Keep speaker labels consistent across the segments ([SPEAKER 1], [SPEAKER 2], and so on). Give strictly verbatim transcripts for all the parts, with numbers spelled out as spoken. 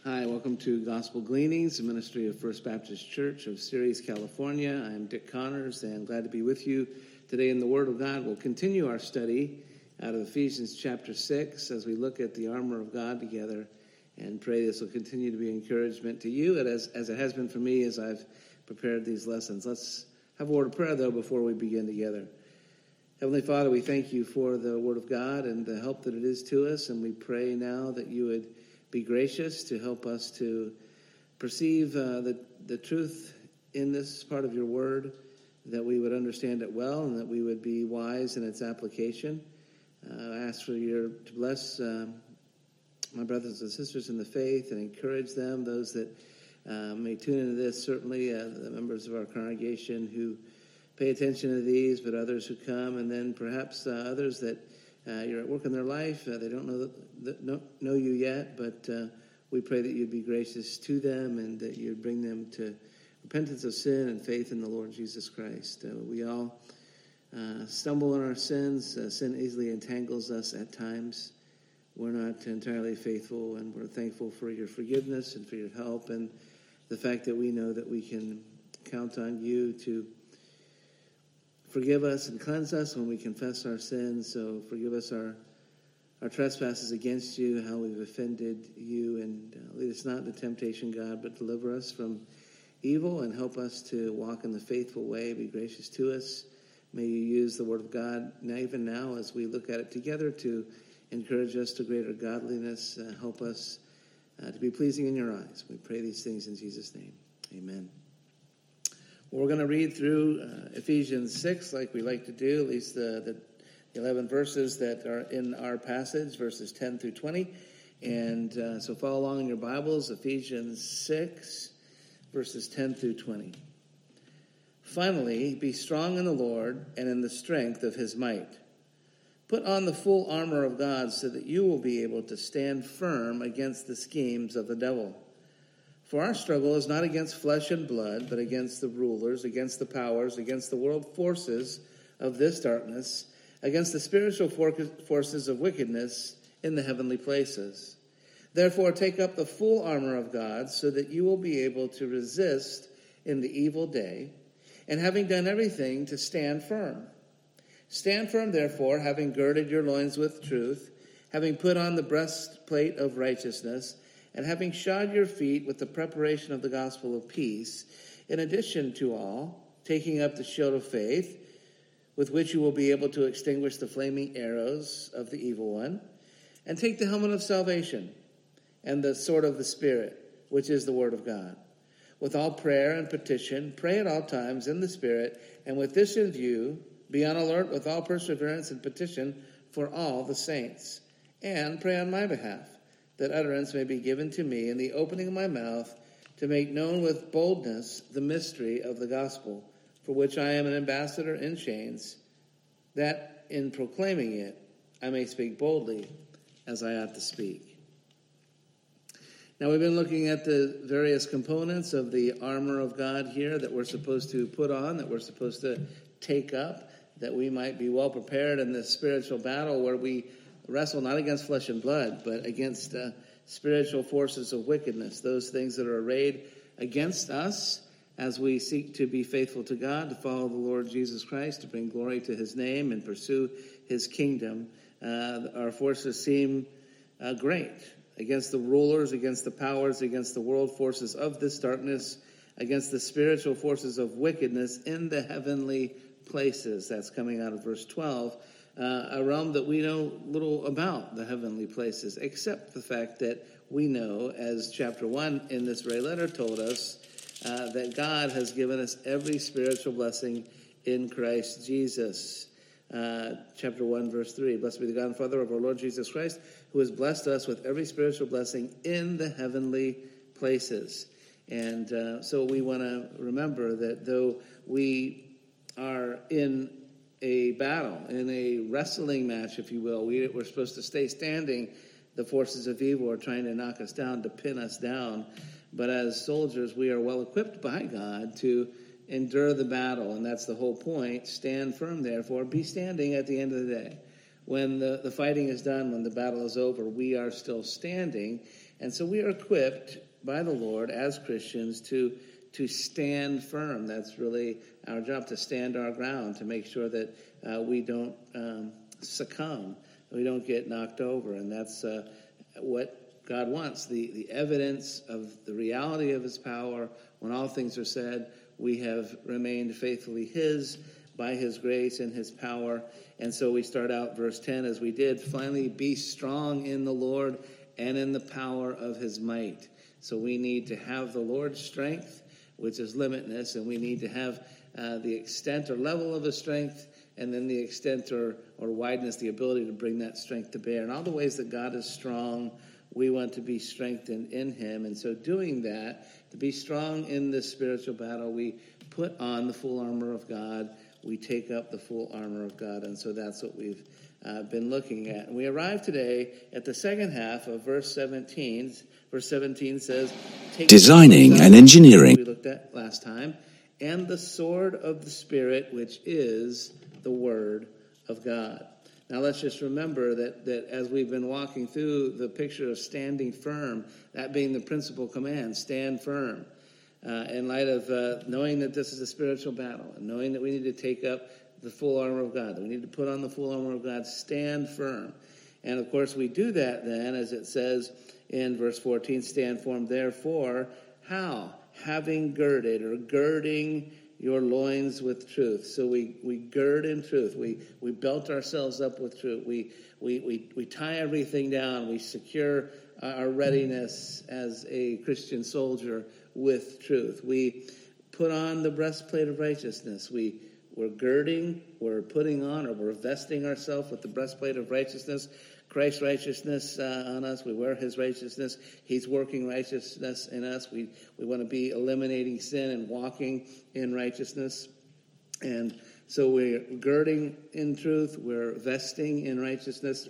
[SPEAKER 1] Hi, welcome to Gospel Gleanings, the ministry of First Baptist Church of Ceres, California. I'm Dick Connors, and glad to be with you today in the Word of God. We'll continue our study out of Ephesians chapter six as we look at the armor of God together, and pray this will continue to be encouragement to you, and as, as it has been for me as I've prepared these lessons. Let's have a word of prayer, though, before we begin together. Heavenly Father, we thank you for the Word of God and the help that it is to us, and we pray now that you would be gracious to help us to perceive uh, the, the truth in this part of your word, that we would understand it well and that we would be wise in its application. Uh, I ask for you to bless uh, my brothers and sisters in the faith and encourage them, those that uh, may tune into this, certainly uh, the members of our congregation who pay attention to these, but others who come, and then perhaps uh, others that Uh, you're at work in their life. Uh, they don't know that, know, know you yet, but uh, we pray that you'd be gracious to them and that you'd bring them to repentance of sin and faith in the Lord Jesus Christ. Uh, we all uh, stumble in our sins. Uh, sin easily entangles us at times. We're not entirely faithful, and we're thankful for your forgiveness and for your help and the fact that we know that we can count on you to forgive us and cleanse us when we confess our sins. So forgive us our our trespasses against you, how we've offended you, and uh, lead us not into temptation, God, but deliver us from evil and help us to walk in the faithful way. Be gracious to us. May you use the Word of God now, even now as we look at it together, to encourage us to greater godliness. Uh, help us uh, to be pleasing in your eyes. We pray these things in Jesus' name. Amen. We're going to read through uh, Ephesians six like we like to do, at least the, the eleven verses that are in our passage, verses ten through twenty. And uh, so follow along in your Bibles, Ephesians six, verses ten through twenty. Finally, be strong in the Lord and in the strength of his might. Put on the full armor of God so that you will be able to stand firm against the schemes of the devil. For our struggle is not against flesh and blood, but against the rulers, against the powers, against the world forces of this darkness, against the spiritual forces of wickedness in the heavenly places. Therefore, take up the full armor of God so that you will be able to resist in the evil day, and having done everything, to stand firm. Stand firm, therefore, having girded your loins with truth, having put on the breastplate of righteousness, and having shod your feet with the preparation of the gospel of peace, in addition to all, taking up the shield of faith, with which you will be able to extinguish the flaming arrows of the evil one, and take the helmet of salvation and the sword of the Spirit, which is the word of God. With all prayer and petition, pray at all times in the Spirit, and with this in view, be on alert with all perseverance and petition for all the saints, and pray on my behalf, that utterance may be given to me in the opening of my mouth to make known with boldness the mystery of the gospel, for which I am an ambassador in chains, that in proclaiming it I may speak boldly as I ought to speak. Now, we've been looking at the various components of the armor of God here that we're supposed to put on, that we're supposed to take up, that we might be well prepared in this spiritual battle where we wrestle not against flesh and blood, but against uh, spiritual forces of wickedness, those things that are arrayed against us as we seek to be faithful to God, to follow the Lord Jesus Christ, to bring glory to his name and pursue his kingdom. Uh, our forces seem uh, great against the rulers, against the powers, against the world forces of this darkness, against the spiritual forces of wickedness in the heavenly places. That's coming out of verse twelve. Uh, a realm that we know little about, the heavenly places, except the fact that we know, as chapter one in this very letter told us, uh, that God has given us every spiritual blessing in Christ Jesus. Uh, chapter one, verse three, blessed be the God and Father of our Lord Jesus Christ, who has blessed us with every spiritual blessing in the heavenly places. And uh, so we want to remember that though we are in a battle, in a wrestling match, if you will. We, we're supposed to stay standing. The forces of evil are trying to knock us down, to pin us down. But as soldiers, we are well equipped by God to endure the battle, and that's the whole point. Stand firm, therefore. Be standing at the end of the day. when the, the fighting is done, when the battle is over, we are still standing. And so we are equipped by the Lord as Christians to to stand firm. That's really our job, to stand our ground, to make sure that uh, we don't um, succumb, we don't get knocked over. And that's uh, what God wants, the, the evidence of the reality of his power. When all things are said, we have remained faithfully his by his grace and his power. And so we start out verse ten as we did. Finally, be strong in the Lord and in the power of his might. So we need to have the Lord's strength, which is limitless, and we need to have uh, the extent or level of his strength, and then the extent or, or wideness, the ability to bring that strength to bear. In all the ways that God is strong, we want to be strengthened in him. And so doing that, to be strong in this spiritual battle, we put on the full armor of God. We take up the full armor of God. And so that's what we've uh, been looking at. And we arrive today at the second half of verse seventeen. Verse seventeen says, take
[SPEAKER 2] Designing and engineering.
[SPEAKER 1] We looked at last time. And the sword of the Spirit, which is the word of God. Now let's just remember that, that as we've been walking through the picture of standing firm, that being the principal command, stand firm. Uh, in light of uh, knowing that this is a spiritual battle, and knowing that we need to take up the full armor of God, that we need to put on the full armor of God, stand firm. And of course we do that then, as it says in verse fourteen, stand firm therefore, how? Having girded, or girding your loins with truth. So we, we gird in truth. We we belt ourselves up with truth. We we we, we tie everything down. We secure our readiness as a Christian soldier with truth. We put on the breastplate of righteousness. We we're girding, we're putting on, or we're vesting ourselves with the breastplate of righteousness. Christ's righteousness uh, on us. We wear his righteousness. He's working righteousness in us. We we want to be eliminating sin and walking in righteousness. And so we're girding in truth. We're vesting in righteousness.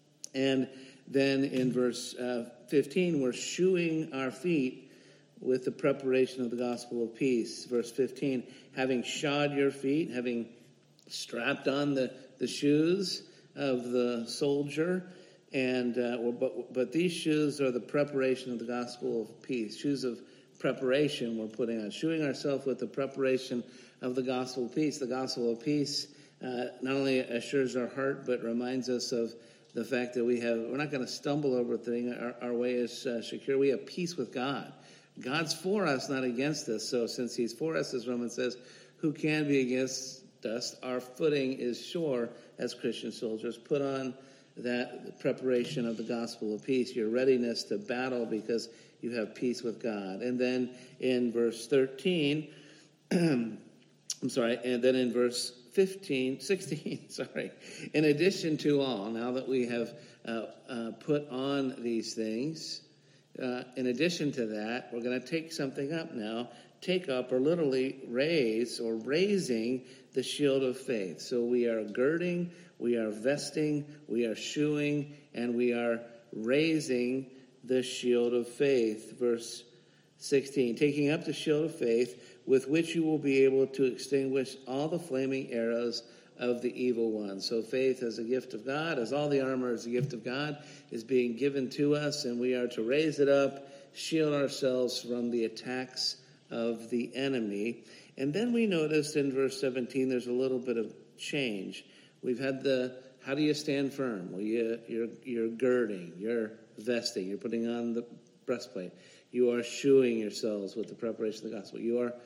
[SPEAKER 1] And then in verse uh, fifteen, we're shoeing our feet with the preparation of the gospel of peace. Verse fifteen, having shod your feet, having strapped on the, the shoes of the soldier, and uh, well, but but these shoes are the preparation of the gospel of peace. Shoes of preparation we're putting on, shoeing ourselves with the preparation of the gospel of peace. The gospel of peace uh, not only assures our heart, but reminds us of the fact that we have we're not going to stumble over a thing. Our, our way is uh, secure. We have peace with God. God's for us, not against us. So since he's for us, as Romans says, who can be against us? Our footing is sure as Christian soldiers. Put on that preparation of the gospel of peace, your readiness to battle because you have peace with God. And then in verse thirteen, I'm sorry, and then in verse fifteen, sixteen, sorry, in addition to all, now that we have uh, uh, put on these things, uh, in addition to that, we're going to take something up now, take up or literally raise or raising the shield of faith. So we are girding, we are vesting, we are shoeing, and we are raising the shield of faith. Verse sixteen, taking up the shield of faith with which you will be able to extinguish all the flaming arrows of the evil one. So faith as a gift of God, as all the armor as a gift of God, is being given to us, and we are to raise it up, shield ourselves from the attacks of the enemy. And then we noticed in verse seventeen there's a little bit of change. We've had the, how do you stand firm? Well, you, you're, you're girding, you're vesting, you're putting on the breastplate. You are shoeing yourselves with the preparation of the gospel. You are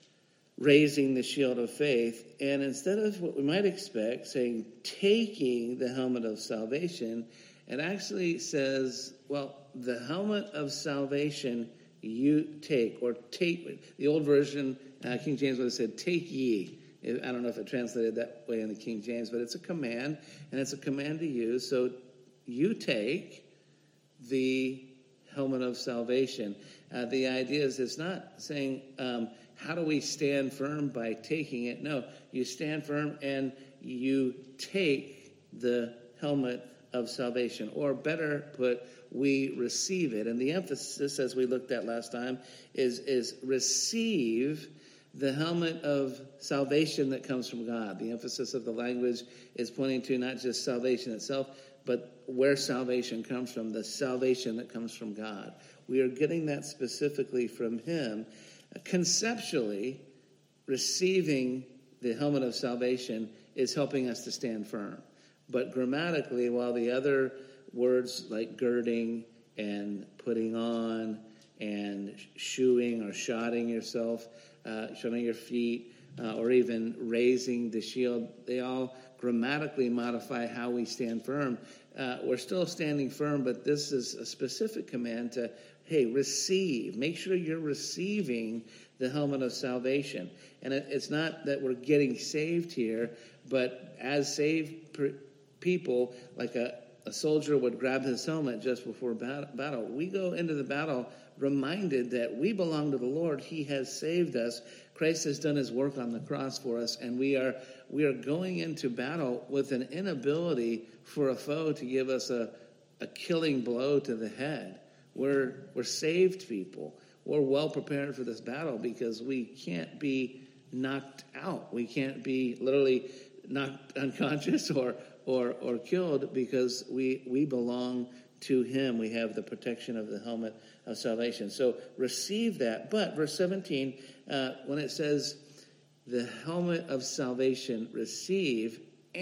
[SPEAKER 1] raising the shield of faith. And instead of what we might expect, saying taking the helmet of salvation, it actually says, well, the helmet of salvation you take, or take. The old version, uh, King James would have said, take ye. I don't know if it translated that way in the King James, but it's a command, and it's a command to you. So you take the helmet of salvation. Uh, the idea is it's not saying, um, how do we stand firm by taking it? No, you stand firm and you take the helmet of salvation. Or better put, we receive it. And the emphasis, as we looked at last time, is, is receive the helmet of salvation that comes from God. The emphasis of the language is pointing to not just salvation itself, but where salvation comes from, the salvation that comes from God. We are getting that specifically from him. Conceptually, receiving the helmet of salvation is helping us to stand firm. But grammatically, while the other words like girding and putting on and shoeing or shodding yourself, uh, shodding your feet, uh, or even raising the shield, they all grammatically modify how we stand firm. Uh, we're still standing firm, but this is a specific command to, hey, receive. Make sure you're receiving the helmet of salvation. And it, it's not that we're getting saved here, but as saved per, people, like a, a soldier would grab his helmet just before bat, battle, we go into the battle reminded that we belong to the Lord. He has saved us. Christ has done his work on the cross for us, and we are we are going into battle with an inability for a foe to give us a, a killing blow to the head. We're we're saved people. We're well prepared for this battle because we can't be knocked out. We can't be literally knocked unconscious or or or killed because we we belong to him. We have the protection of the helmet of salvation. So receive that. But verse seventeen, uh, when it says the helmet of salvation receive,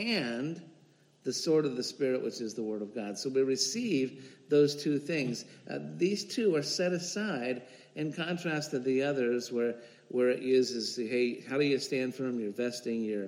[SPEAKER 1] and the sword of the Spirit, which is the word of God. So we receive those two things. Uh, these two are set aside in contrast to the others where where it uses, hey, how do you stand firm? You're vesting, you're,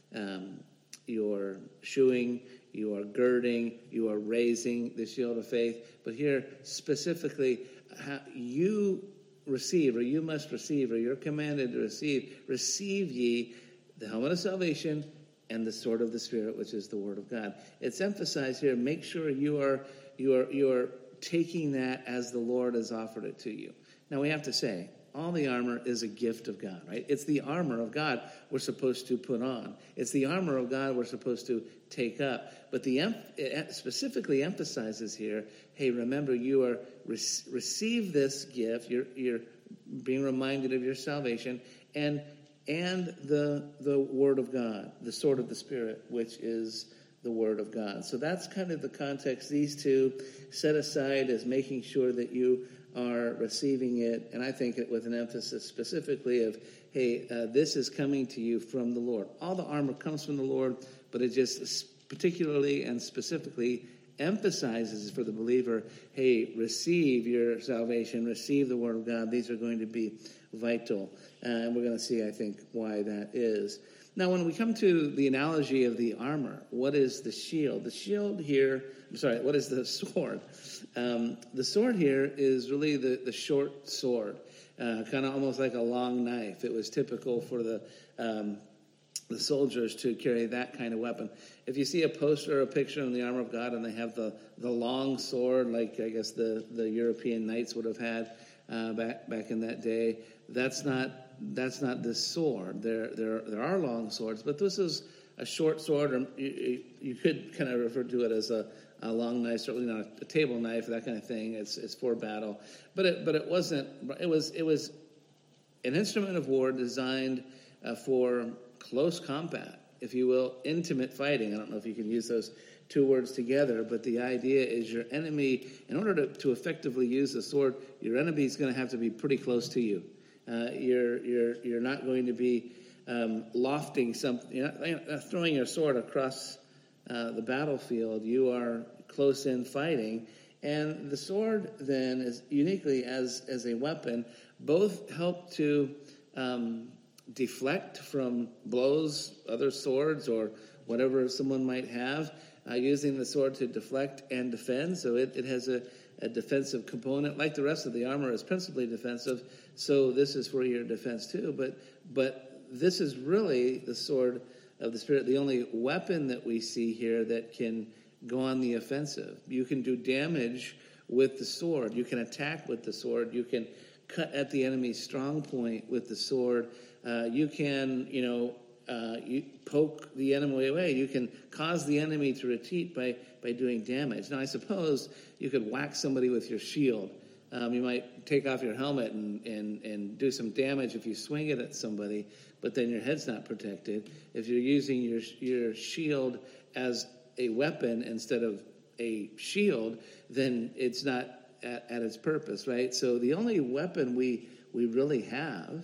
[SPEAKER 1] um, you're shoeing, you are girding, you are raising the shield of faith. But here, specifically, how you receive, or you must receive, or you're commanded to receive, receive ye the helmet of salvation and the sword of the Spirit, which is the word of God. It's emphasized here, make sure you are you are you are taking that as the Lord has offered it to you. Now we have to say, all the armor is a gift of God, right? It's the armor of God we're supposed to put on. It's the armor of God we're supposed to take up. But the it specifically emphasizes here, hey, remember, you are receive this gift. You're you're being reminded of your salvation, and and the the word of God, the sword of the Spirit, which is the word of God. So that's kind of the context. These two set aside as making sure that you are receiving it, and I think it with an emphasis specifically of, hey, uh, this is coming to you from the Lord. All the armor comes from the Lord, but it just particularly and specifically emphasizes for the believer, hey, receive your salvation, receive the word of God. These are going to be vital, uh, and we're going to see, I think, why that is. Now, when we come to the analogy of the armor, what is the shield? The shield here, I'm sorry, what is the sword? Um, the sword here is really the, the short sword, uh, kind of almost like a long knife. It was typical for the um, the soldiers to carry that kind of weapon. If you see a poster or a picture in the armor of God and they have the, the long sword, like I guess the, the European knights would have had uh, back back in that day, that's not that's not this sword. There there there are long swords, but this is a short sword, or you, you could kind of refer to it as a, a long knife, certainly not a, a table knife, that kind of thing. It's it's for battle, but it but it wasn't. It was it was an instrument of war designed uh, for close combat, if you will, intimate fighting. I don't know if you can use those two words together, but the idea is your enemy, in order to, to effectively use the sword, your enemy is going to have to be pretty close to you. Uh, you're you're you're not going to be um, lofting something. You're not, you're not throwing your sword across uh, the battlefield. You are close in fighting, and the sword then is uniquely as as a weapon. Both help to um, deflect from blows, other swords, or whatever someone might have. Uh, using the sword to deflect and defend, so it, it has a, a defensive component. Like the rest of the armor is principally defensive, so this is for your defense too. But but this is really the sword of the Spirit, the only weapon that we see here that can go on the offensive. You can do damage with the sword. You can attack with the sword. You can cut at the enemy's strong point with the sword. Uh, you can, you know, Uh, you poke the enemy away. You can cause the enemy to retreat by, by doing damage. Now, I suppose you could whack somebody with your shield Um, you might take off your helmet and, and, and do some damage if you swing it at somebody, but then your head's not protected. If you're using your your shield as a weapon instead of a shield, then it's not at, at its purpose, right? So the only weapon we we really have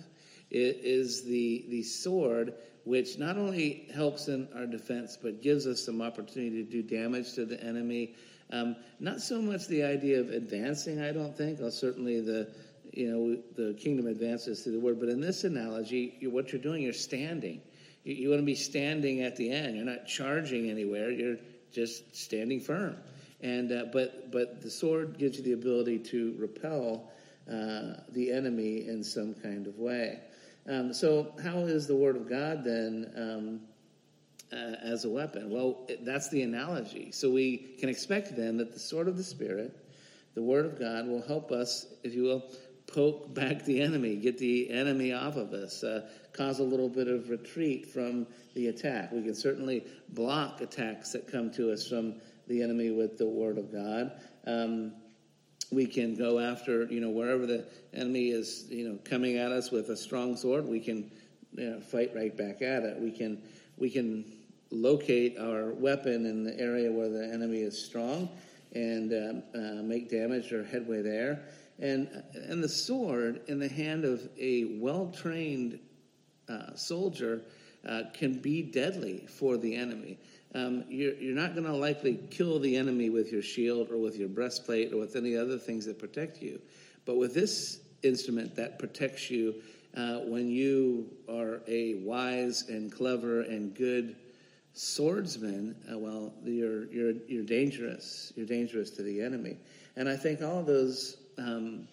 [SPEAKER 1] is the the sword, which not only helps in our defense, but gives us some opportunity to do damage to the enemy. Um, not so much the idea of advancing, I don't think. Well, certainly the you know the kingdom advances through the word, but in this analogy, you, what you're doing, you're standing. You, you want to be standing at the end. You're not charging anywhere. You're just standing firm. And uh, but but the sword gives you the ability to repel uh, the enemy in some kind of way. Um, so how is the word of God then um, uh, as a weapon? Well, it, that's the analogy. So we can expect then that the sword of the Spirit, the word of God, will help us, if you will, poke back the enemy, get the enemy off of us, uh, cause a little bit of retreat from the attack. We can certainly block attacks that come to us from the enemy with the word of God. Um, we can go after, you know, wherever the enemy is, you know, coming at us with a strong sword, we can, you know, fight right back at it. We can, we can locate our weapon in the area where the enemy is strong and um, uh, make damage or headway there. And and the sword in the hand of a well-trained uh, soldier uh, can be deadly for the enemy. Um, you're, you're not going to likely kill the enemy with your shield or with your breastplate or with any other things that protect you. But with this instrument that protects you, uh, when you are a wise and clever and good swordsman, uh, well, you're you're you're dangerous. You're dangerous to the enemy. And I think all of those um,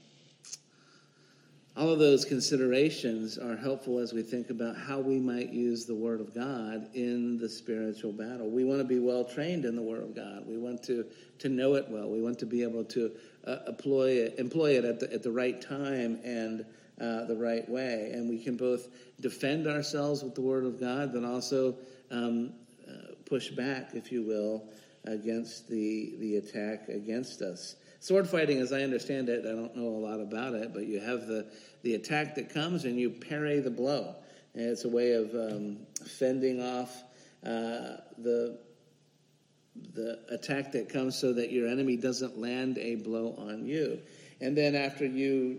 [SPEAKER 1] all of those considerations are helpful as we think about how we might use the Word of God in the spiritual battle. We want to be well trained in the Word of God. We want to to know it well. We want to be able to uh, employ it, employ it at the at the right time and uh, the right way. And we can both defend ourselves with the Word of God, but also um, uh, push back, if you will, against the the attack against us. Sword fighting, as I understand it, I don't know a lot about it, but you have the, the attack that comes and you parry the blow. And it's a way of um, fending off uh, the the attack that comes so that your enemy doesn't land a blow on you. And then after you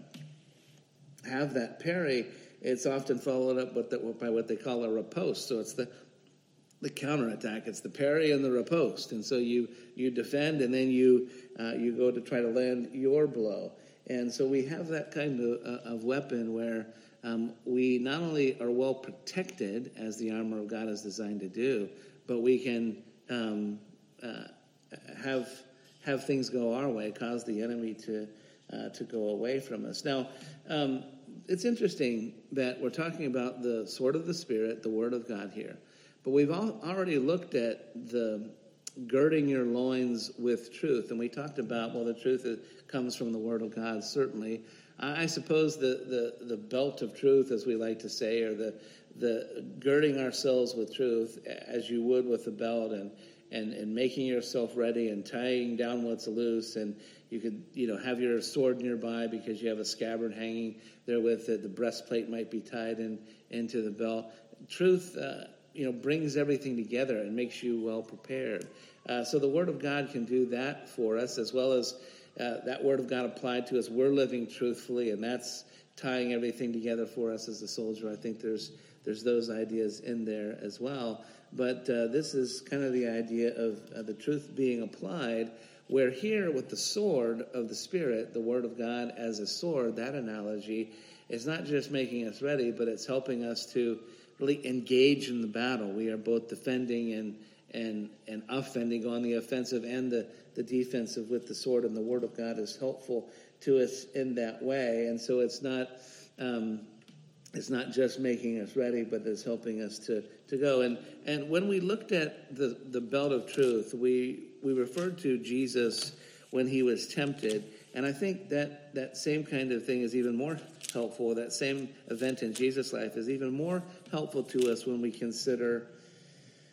[SPEAKER 1] uh, have that parry, it's often followed up with the, by what they call a riposte. So it's the the counterattack. It's the parry and the riposte. And so you, you defend and then you uh, you go to try to land your blow. And so we have that kind of, uh, of weapon where um, we not only are well protected, as the armor of God is designed to do, but we can um, uh, have have things go our way, cause the enemy to uh, to go away from us. Now, um, it's interesting that we're talking about the sword of the Spirit, the Word of God here. But we've all already looked at the girding your loins with truth. And we talked about, well, the truth is, comes from the Word of God, certainly. I, I suppose the, the, the belt of truth, as we like to say, or the the girding ourselves with truth, as you would with a belt, and, and, and making yourself ready and tying down what's loose. And you could, you know, have your sword nearby because you have a scabbard hanging there with it. The breastplate might be tied in into the belt. Truth uh, you know, brings everything together and makes you well prepared. Uh, so the Word of God can do that for us, as well as uh, that Word of God applied to us. We're living truthfully, and that's tying everything together for us as a soldier. I think there's there's those ideas in there as well. But uh, this is kind of the idea of uh, the truth being applied, where here with the sword of the Spirit, the Word of God as a sword, that analogy is not just making us ready, but it's helping us to really engage in the battle. We are both defending and and and offending on the offensive and the, the defensive with the sword, and the Word of God is helpful to us in that way. And so it's not um, it's not just making us ready, but it's helping us to, to go. And and when we looked at the, the belt of truth, we we referred to Jesus when he was tempted. And I think that that same kind of thing is even more helpful. That same event in Jesus' life is even more helpful to us when we consider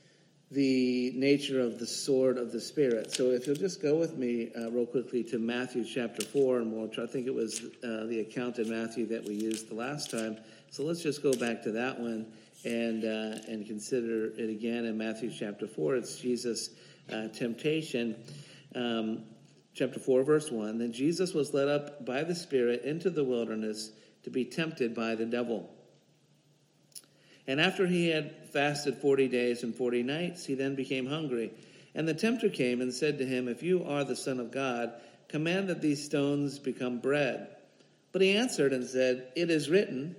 [SPEAKER 1] the nature of the sword of the Spirit. So if you'll just go with me uh, real quickly to Matthew chapter four, and we'll try, I think it was uh, the account in Matthew that we used the last time. So let's just go back to that one and uh, and consider it again in Matthew chapter four. It's Jesus' uh, temptation. Um, chapter four, verse one. Then Jesus was led up by the Spirit into the wilderness to be tempted by the devil. And after he had fasted forty days and forty nights, he then became hungry. And the tempter came and said to him, "If you are the Son of God, command that these stones become bread." But he answered and said, "It is written,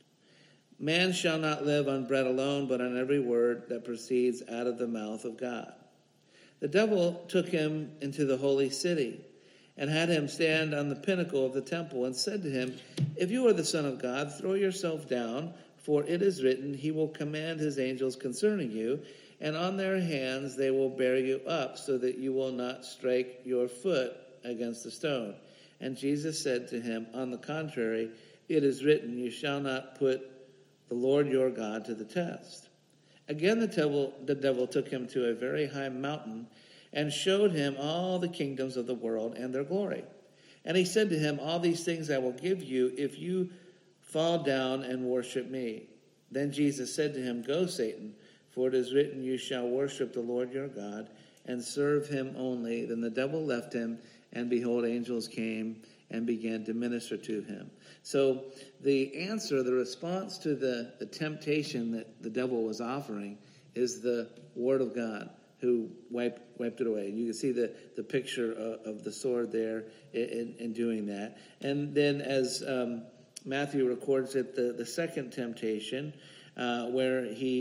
[SPEAKER 1] man shall not live on bread alone, but on every word that proceeds out of the mouth of God." The devil took him into the holy city and had him stand on the pinnacle of the temple and said to him, "If you are the Son of God, throw yourself down, for it is written, he will command his angels concerning you, and on their hands they will bear you up, so that you will not strike your foot against a stone." And Jesus said to him, "On the contrary, it is written, you shall not put the Lord your God to the test." Again the devil, the devil took him to a very high mountain and showed him all the kingdoms of the world and their glory. And he said to him, "All these things I will give you if you fall down and worship me." Then Jesus said to him, "Go, Satan, for it is written, you shall worship the Lord your God and serve him only." Then the devil left him, and behold, angels came and began to minister to him. So the answer, the response to the, the temptation that the devil was offering is the word of God, who wiped wiped it away. You can see the, the picture of, of the sword there in, in doing that. And then as um, Matthew records it, the, the second temptation, uh, where he,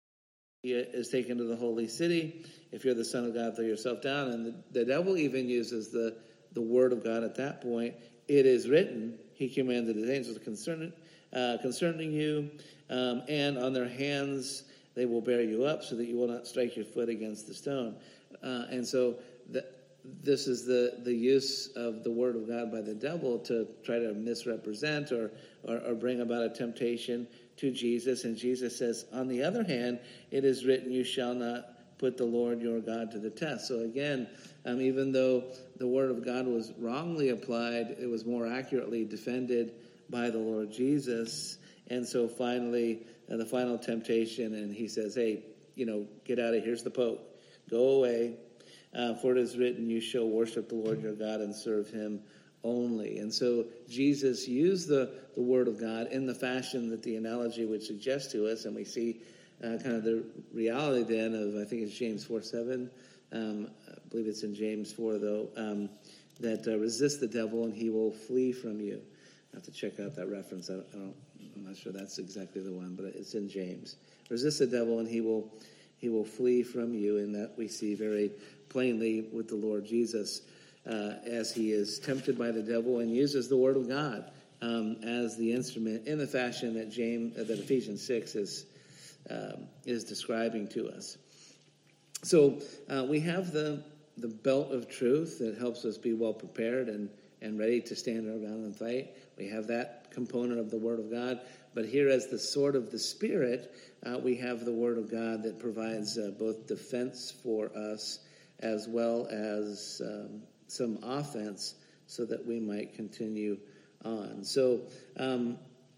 [SPEAKER 1] he is taken to the holy city. "If you're the Son of God, throw yourself down." And the, the devil even uses the, the word of God at that point. "It is written," he commanded his angels concerning, uh, concerning you, um, "and on their hands they will bear you up, so that you will not strike your foot against the stone." Uh, and so the, this is the, the use of the word of God by the devil to try to misrepresent or, or, or bring about a temptation to Jesus. And Jesus says, "On the other hand, it is written, you shall not put the Lord your God to the test." So again, um, even though the word of God was wrongly applied, it was more accurately defended by the Lord Jesus. And so finally, uh, the final temptation, and he says, "Hey, you know, get out of here. Here's the Pope. Go away. Uh, for it is written, you shall worship the Lord your God and serve him only." And so Jesus used the, the word of God in the fashion that the analogy would suggest to us. And we see uh, kind of the reality then of, I think it's James four seven. Um, I believe it's in James four, though, um, that uh, resist the devil and he will flee from you. I have to check out that reference. I don't, I don't, I'm not sure that's exactly the one, but it's in James. Resist the devil and he will he will flee from you. And that we see very plainly with the Lord Jesus uh, as he is tempted by the devil and uses the word of God um, as the instrument in the fashion that James, uh, that Ephesians six is um, is describing to us. So uh, we have the the belt of truth that helps us be well prepared and and ready to stand our ground and fight. We have that component of the Word of God. But here as the sword of the Spirit, uh, we have the Word of God that provides uh, both defense for us as well as um, some offense so that we might continue on. So um,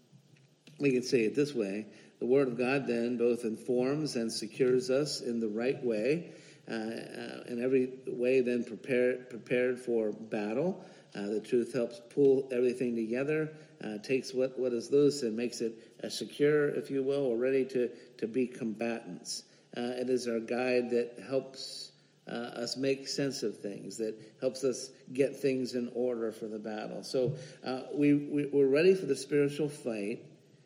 [SPEAKER 1] we can say it this way. The Word of God then both informs and secures us in the right way, uh, uh, in every way then prepared, prepared for battle. Uh, the truth helps pull everything together, uh, takes what, what is loose and makes it uh, secure, if you will, or ready to, to be combatants. Uh, it is our guide that helps uh, us make sense of things, that helps us get things in order for the battle. So uh, we, we, we're ready for the spiritual fight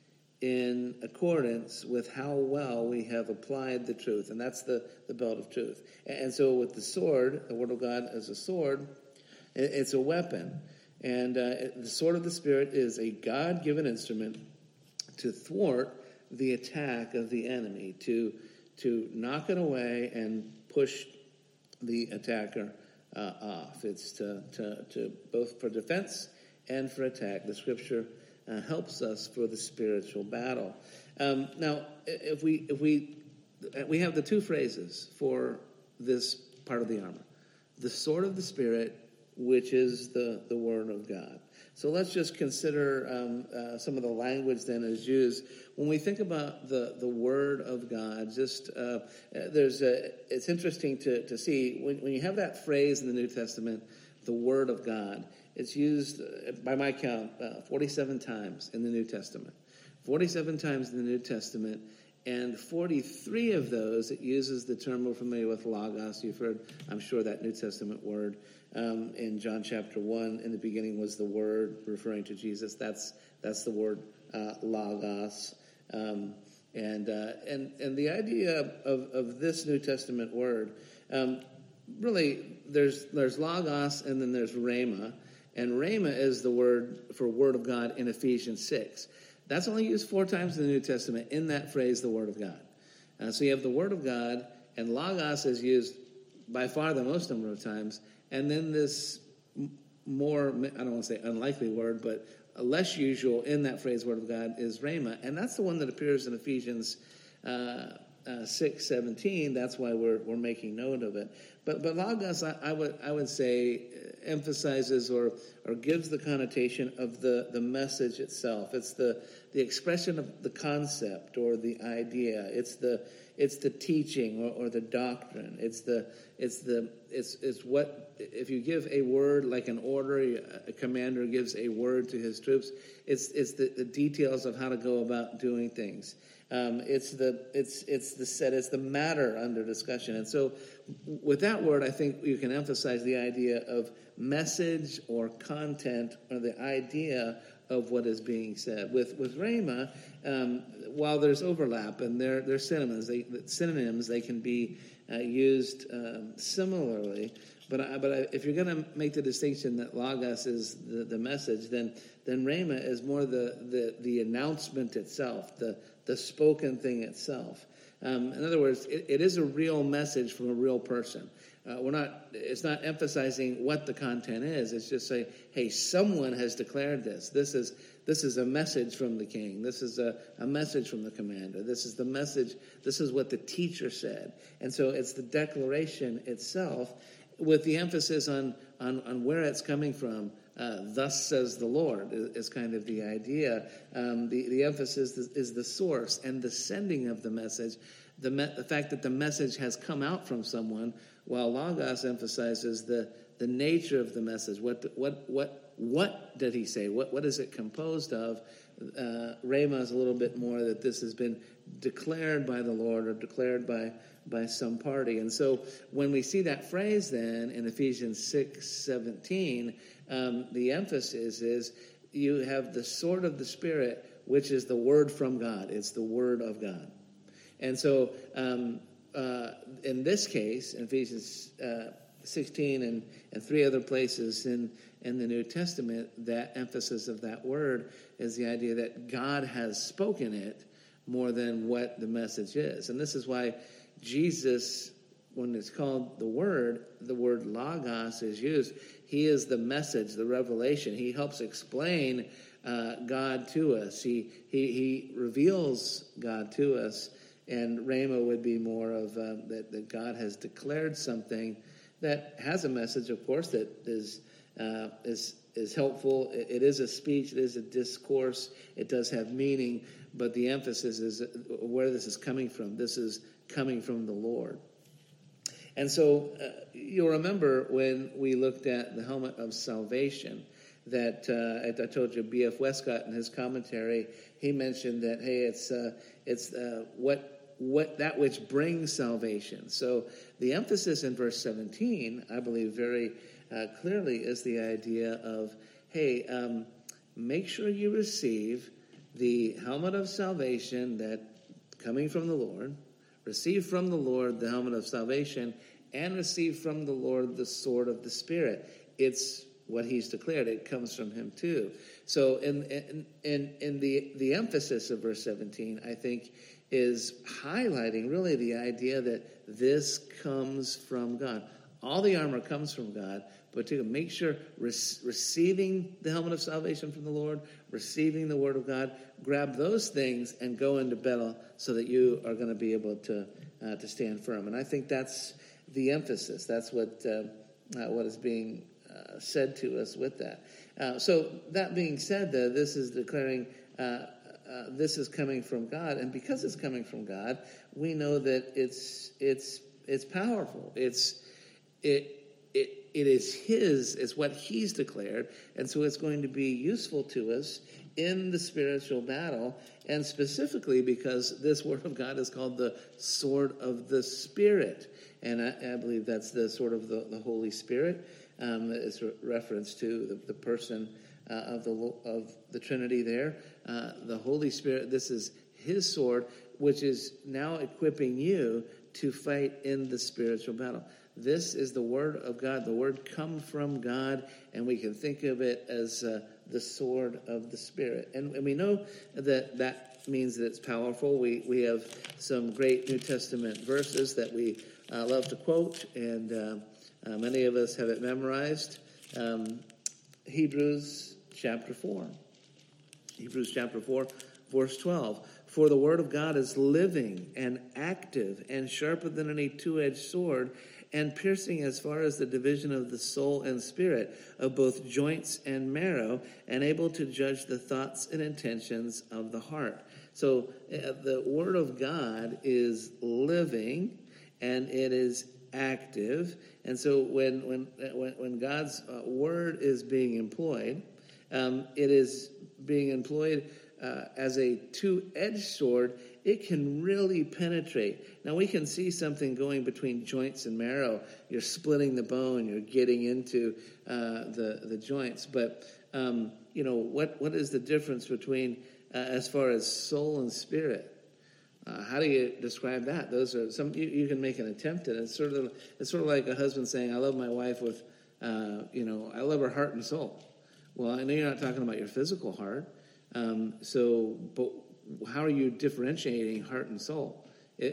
[SPEAKER 1] in accordance with how well we have applied the truth. And that's the, the belt of truth. And so with the sword, the Word of God as a sword, it's a weapon. And uh, the sword of the Spirit is a God-given instrument to thwart the attack of the enemy, to to knock it away and push the attacker uh, off. It's to, to, to both for defense and for attack. The Scripture uh, helps us for the spiritual battle. Um, now, if we if we we have the two phrases for this part of the armor. The sword of the Spirit, which is the, the Word of God. So let's just consider um, uh, some of the language then is used. When we think about the, the Word of God, just uh, there's a, it's interesting to, to see when, when you have that phrase in the New Testament, the Word of God, it's used, uh, by my count, uh, forty-seven times in the New Testament. forty-seven times in the New Testament, and forty-three of those, it uses the term we're familiar with, logos. You've heard, I'm sure, that New Testament word. Um, in John chapter one, in the beginning was the Word, referring to Jesus. That's that's the word uh, logos. Um, and, uh, and and the idea of, of this New Testament word, um, really, there's there's logos and then there's rhema. And rhema is the word for Word of God in Ephesians six. That's only used four times in the New Testament in that phrase, the Word of God. Uh, so you have the Word of God, and logos is used by far the most number of times. And then this more, I don't want to say unlikely word, but less usual in that phrase, Word of God, is rhema. And that's the one that appears in Ephesians uh, uh, six seventeen. That's why we're we're making note of it. But but logos, I, I would I would say, emphasizes or or gives the connotation of the, the message itself. It's the the expression of the concept or the idea. It's the it's the teaching or, or the doctrine. It's the it's the it's it's what if you give a word like an order, a commander gives a word to his troops. It's it's the, the details of how to go about doing things. Um, it's the it's it's the set it's the matter under discussion. And so, with that word, I think you can emphasize the idea of message or content or the idea of what is being said. With with rhema, um, while there's overlap and they're they're synonyms, they synonyms they can be uh, used um, similarly. But I, but I, if you're going to make the distinction that logos is the, the message, then then rhema is more the, the, the announcement itself, the the spoken thing itself. Um, in other words, it, it is a real message from a real person. Uh, we're not. It's not emphasizing what the content is. It's just saying, hey, someone has declared this. This is this is a message from the king. This is a, a message from the commander. This is the message. This is what the teacher said. And so it's the declaration itself, with the emphasis on, on, on where it's coming from. Uh, thus says the Lord is, is kind of the idea. Um, the, the emphasis is, is the source and the sending of the message, the, me- the fact that the message has come out from someone, while logos emphasizes the, the nature of the message. What what what what did he say? What what is it composed of? Uh, rhema is a little bit more that this has been declared by the Lord or declared by by some party. And so when we see that phrase then in Ephesians six seventeen, um, the emphasis is you have the sword of the Spirit, which is the word from God. It's the word of God. And so um, uh, in this case, in Ephesians uh, sixteen and, and three other places in, in the New Testament, that emphasis of that word is the idea that God has spoken it more than what the message is. And this is why Jesus, when it's called the word, the word logos is used. He is the message, the revelation. He helps explain uh, God to us. He, he he reveals God to us. And rhema would be more of uh, that, that God has declared something that has a message, of course, that is uh, is is helpful. It, it is a speech. It is a discourse. It does have meaning. But the emphasis is where this is coming from. This is coming from the Lord. And so uh, you'll remember when we looked at the helmet of salvation that uh, I told you B F Westcott in his commentary, he mentioned that, hey, it's uh, it's uh, what what that which brings salvation. So the emphasis in verse seventeen, I believe very uh, clearly, is the idea of, hey, um, make sure you receive the helmet of salvation that coming from the Lord, receive from the Lord the helmet of salvation, and receive from the Lord the sword of the Spirit. It's what he's declared. It comes from him too. So in in in, in the, the emphasis of verse seventeen, I think, is highlighting really the idea that this comes from God. All the armor comes from God, but to make sure re- receiving the helmet of salvation from the Lord, receiving the word of God, grab those things and go into battle so that you are going to be able to, uh, to stand firm. And I think that's the emphasis. That's what uh, uh, what is being uh, said to us with that. Uh, so that being said, though, this is declaring uh, uh, this is coming from God, and because it's coming from God, we know that it's it's it's powerful. It's it it it is His. It's what He's declared, and so it's going to be useful to us in the spiritual battle, and specifically because this Word of God is called the sword of the Spirit, and I, I believe that's the sort of the, the Holy Spirit. Um, it's a reference to the, the person uh, of the of the Trinity there. Uh, the Holy Spirit, this is His sword, which is now equipping you to fight in the spiritual battle. This is the Word of God. The Word come from God, and we can think of it as uh, the sword of the Spirit. And, and we know that that means that it's powerful. We we have some great New Testament verses that we uh, love to quote, and uh, uh, many of us have it memorized. Um, Hebrews chapter four. Hebrews chapter four, verse twelve. For the Word of God is living and active and sharper than any two-edged sword, and piercing as far as the division of the soul and spirit, of both joints and marrow, and able to judge the thoughts and intentions of the heart. So uh, the Word of God is living, and it is active. And so when when when, when God's uh, Word is being employed, um, it is being employed uh, as a two-edged sword. It can really penetrate. Now, we can see something going between joints and marrow. You're splitting the bone. You're getting into uh, the, the joints. But, um, you know, what, what is the difference between, uh, as far as soul and spirit? Uh, how do you describe that? Those are some, you, you can make an attempt at it. It's sort of, it's sort of like a husband saying, I love my wife with, uh, you know, I love her heart and soul. Well, I know you're not talking about your physical heart. Um, so, but how are you differentiating heart and soul?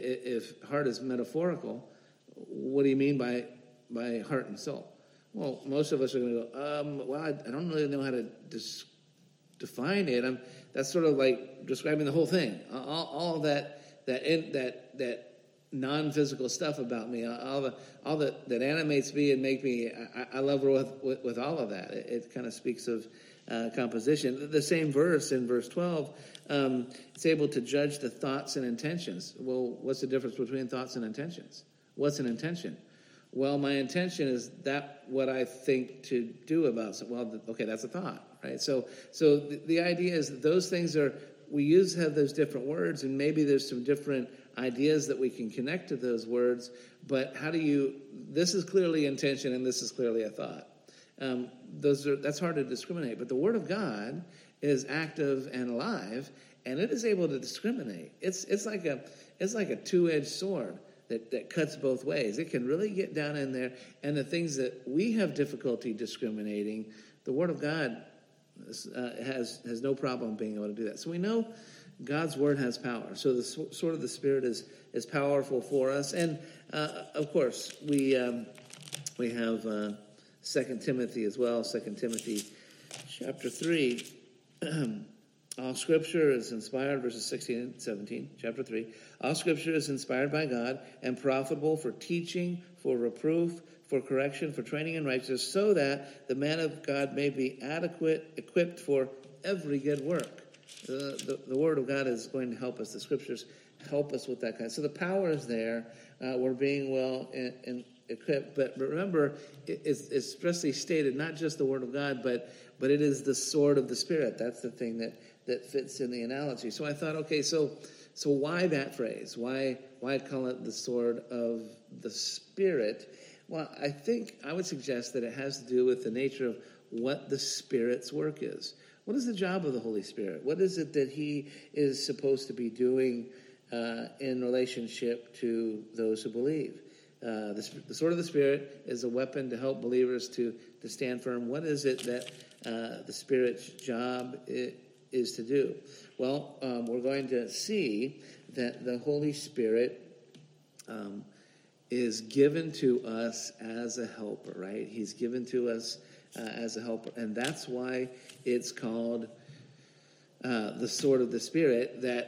[SPEAKER 1] If heart is metaphorical, what do you mean by by heart and soul? Well, most of us are going to go, um, well, I, I don't really know how to dis- define it. I'm, that's sort of like describing the whole thing. All, all that that in, that that non-physical stuff about me, all the all that, that animates me and make me, I, I love her with, with, with all of that. It, it kind of speaks of uh, composition. The same verse in verse twelve, um, it's able to judge the thoughts and intentions. Well, what's the difference between thoughts and intentions? What's an intention? Well, my intention is that what I think to do about something. Well, okay, that's a thought, right? So, so the, the idea is that those things are, we use have those different words, and maybe there's some different ideas that we can connect to those words, but how do you, this is clearly intention and this is clearly a thought. Um, those are, that's hard to discriminate, but the Word of God is active and alive, and it is able to discriminate. It's it's like a it's like a two-edged sword that, that cuts both ways. It can really get down in there, and the things that we have difficulty discriminating, the Word of God uh, has has no problem being able to do that. So we know God's Word has power. So the sword of the Spirit is is powerful for us, and uh, of course we um, we have uh, Second Timothy as well. Second Timothy chapter three. All Scripture is inspired, verses sixteen and seventeen, chapter three. All Scripture is inspired by God and profitable for teaching, for reproof, for correction, for training in righteousness, so that the man of God may be adequate, equipped for every good work. The, the, the Word of God is going to help us. The Scriptures help us with that kind. So the power is there. Uh, we're being well in, in equipped. But, but remember, it, it's, it's expressly stated, not just the Word of God, but but it is the sword of the Spirit. That's the thing that, that fits in the analogy. So I thought, okay, so so why that phrase? Why why call it the sword of the Spirit? Well, I think I would suggest that it has to do with the nature of what the Spirit's work is. What is the job of the Holy Spirit? What is it that He is supposed to be doing uh, in relationship to those who believe? Uh, the, the sword of the Spirit is a weapon to help believers to, to stand firm. What is it that uh, the Spirit's job is, is to do? Well, um, we're going to see that the Holy Spirit um, is given to us as a helper, right? He's given to us uh, as a helper. And that's why it's called uh, the sword of the Spirit, that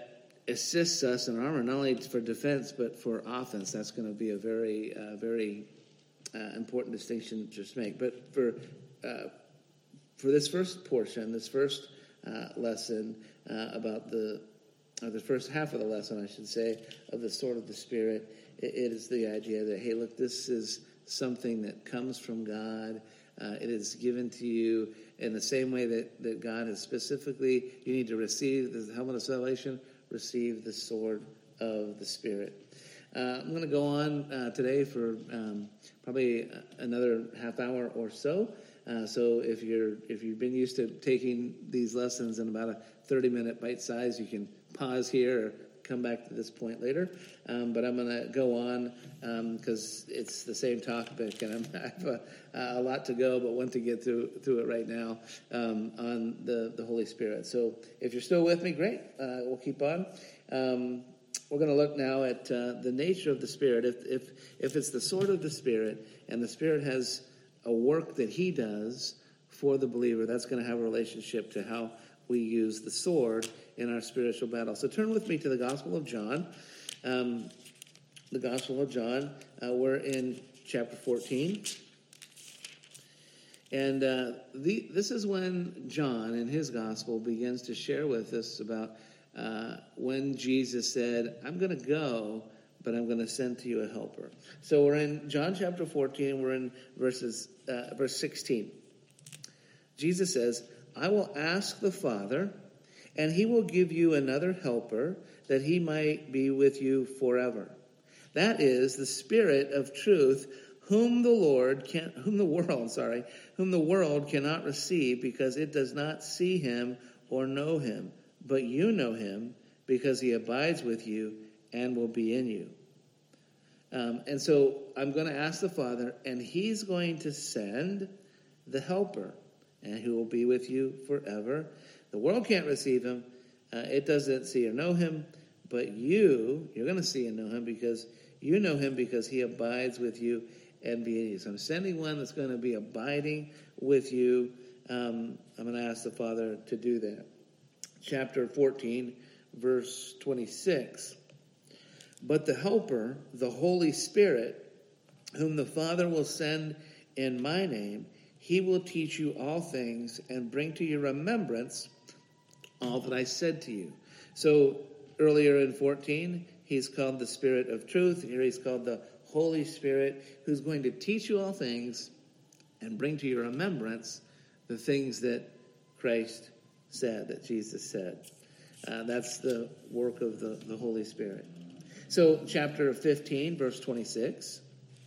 [SPEAKER 1] assists us in armor, not only for defense, but for offense. That's going to be a very, uh, very uh, important distinction to just make. But for uh, for this first portion, this first uh, lesson uh, about the, or the first half of the lesson, I should say, of the sword of the Spirit, it, it is the idea that, hey, look, this is something that comes from God. Uh, it is given to you in the same way that, that God has specifically, you need to receive the helmet of salvation, receive the sword of the Spirit. Uh, I'm going to go on uh, today for um, probably another half hour or so. Uh, so if you're if you've been used to taking these lessons in about a thirty minute bite size, you can pause here or come back to this point later. Um, but I'm going to go on because um, it's the same topic, and I'm, I have a, a lot to go, but want to get through through it right now um, on the, the Holy Spirit. So if you're still with me, great. Uh, we'll keep on. Um, we're going to look now at uh, the nature of the Spirit. If, if, if it's the sword of the Spirit, and the Spirit has a work that he does for the believer, that's going to have a relationship to how we use the sword in our spiritual battle. So turn with me to the Gospel of John. Um, the Gospel of John. Uh, we're in chapter fourteen. And uh, the, this is when John, in his Gospel, begins to share with us about uh, when Jesus said, I'm going to go, but I'm going to send to you a helper. So we're in John chapter fourteen. We're in verses uh, verse sixteen. Jesus says, I will ask the Father, and he will give you another helper, that he might be with you forever. That is the Spirit of truth, whom the Lord can, whom the world, sorry, whom the world cannot receive, because it does not see him or know him. But you know him, because he abides with you and will be in you. Um, and so I'm going to ask the Father, and he's going to send the helper, and who will be with you forever. The world can't receive him. Uh, it doesn't see or know him. But you, you're going to see and know him, because you know him, because he abides with you and be in you. So I'm sending one that's going to be abiding with you. Um, I'm going to ask the Father to do that. Chapter fourteen, verse twenty-six. But the Helper, the Holy Spirit, whom the Father will send in my name, he will teach you all things and bring to your remembrance all that I said to you. So earlier in fourteen, he's called the Spirit of truth. Here he's called the Holy Spirit, who's going to teach you all things and bring to your remembrance the things that Christ said, that Jesus said. Uh, that's the work of the, the Holy Spirit. So chapter fifteen, verse twenty-six.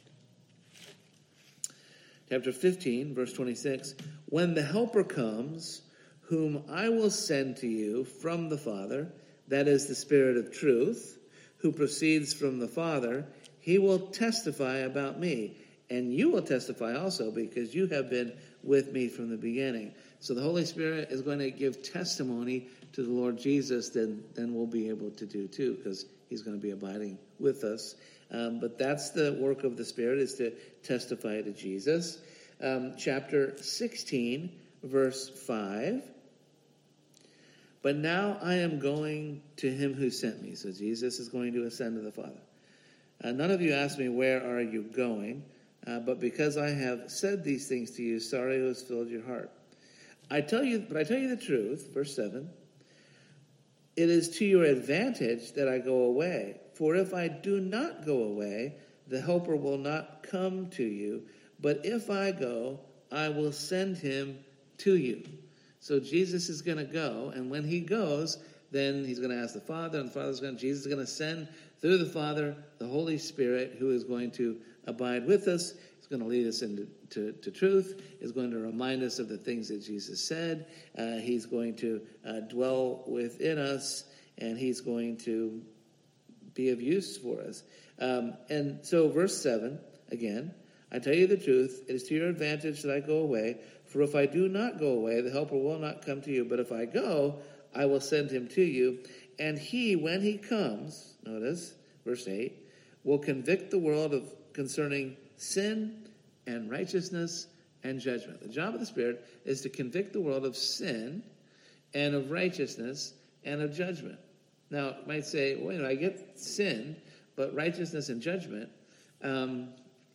[SPEAKER 1] Chapter fifteen, verse twenty-six. When the Helper comes, whom I will send to you from the Father, that is the Spirit of truth, who proceeds from the Father, he will testify about me. And you will testify also, because you have been with me from the beginning. So the Holy Spirit is going to give testimony to the Lord Jesus, then, then we'll be able to do too, because he's going to be abiding with us. Um, but that's the work of the Spirit, is to testify to Jesus. Um, chapter sixteen, verse five. But now I am going to him who sent me. So Jesus is going to ascend to the Father. Uh, none of you asked me, where are you going? Uh, but because I have said these things to you, sorrow has filled your heart. I tell you, but I tell you the truth, verse seven. It is to your advantage that I go away. For if I do not go away, the Helper will not come to you. But if I go, I will send him to you. So Jesus is going to go, and when he goes, then he's going to ask the Father, and the Father's going to, Jesus is going to send through the Father the Holy Spirit, who is going to abide with us. He's going to lead us into to, to truth. He's going to remind us of the things that Jesus said. Uh, he's going to uh, dwell within us, and he's going to be of use for us. Um, and so verse seven, again, I tell you the truth, it is to your advantage that I go away. For if I do not go away, the Helper will not come to you. But if I go, I will send him to you. And he, when he comes, notice, verse eight, will convict the world of concerning sin and righteousness and judgment. The job of the Spirit is to convict the world of sin and of righteousness and of judgment. Now, you might say, well, you know, I get sin, but righteousness and judgment, um,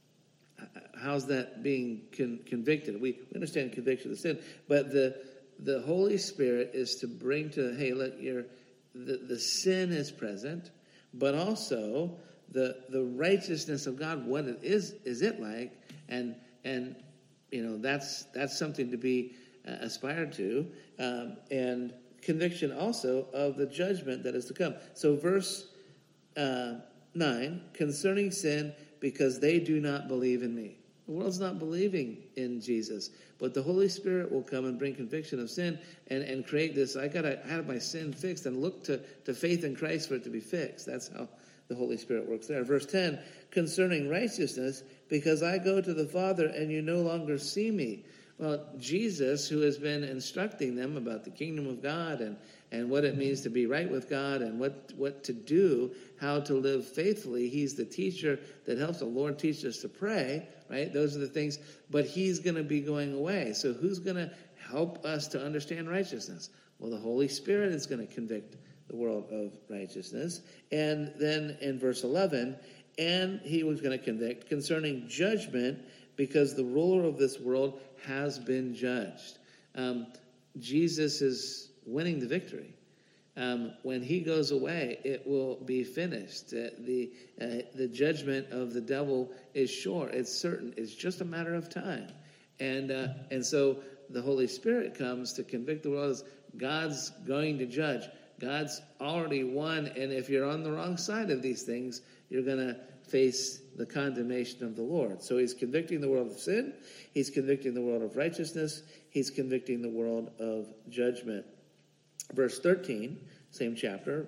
[SPEAKER 1] how's that being con- convicted? We understand conviction of sin, but the the Holy Spirit is to bring to, hey, let your the, the sin is present, but also the the righteousness of God. What it is is it like? And and you know that's that's something to be uh, aspired to, um, and conviction also of the judgment that is to come. So verse uh, nine, concerning sin, because they do not believe in me. The world's not believing in Jesus, but the Holy Spirit will come and bring conviction of sin and, and create this, I got to have my sin fixed and look to, to faith in Christ for it to be fixed. That's how the Holy Spirit works there. Verse ten, concerning righteousness, because I go to the Father and you no longer see me. Well, Jesus, who has been instructing them about the kingdom of God and, and what it means to be right with God and what, what to do, how to live faithfully, he's the teacher that helps the Lord teach us to pray, right? Those are the things. But he's going to be going away. So who's going to help us to understand righteousness? Well, the Holy Spirit is going to convict the world of righteousness. And then in verse eleven, and he was going to convict concerning judgment, because the ruler of this world has been judged. Um, Jesus is winning the victory. Um, when he goes away, it will be finished. Uh, the uh, the judgment of the devil is sure. It's certain. It's just a matter of time. And uh, and so the Holy Spirit comes to convict the world. God's going to judge. God's already won. And if you're on the wrong side of these things, you're going to face the condemnation of the Lord. So he's convicting the world of sin. He's convicting the world of righteousness. He's convicting the world of judgment. Verse thirteen, same chapter,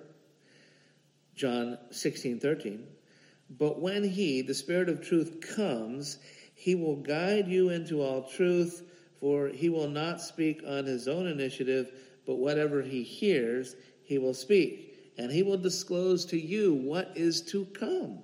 [SPEAKER 1] John sixteen thirteen. But when he, the Spirit of truth, comes, he will guide you into all truth, for he will not speak on his own initiative, but whatever he hears, he will speak. And he will disclose to you what is to come.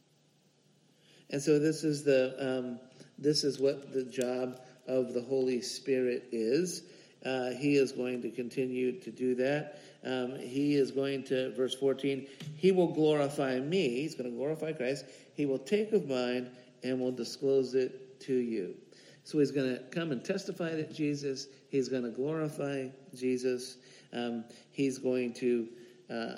[SPEAKER 1] And so this is the um, this is what the job of the Holy Spirit is. Uh, he is going to continue to do that. Um, he is going to, verse fourteen, he will glorify me. He's going to glorify Christ. He will take of mine and will disclose it to you. So he's going to come and testify to Jesus. He's going to glorify Jesus. Um, he's going to, uh,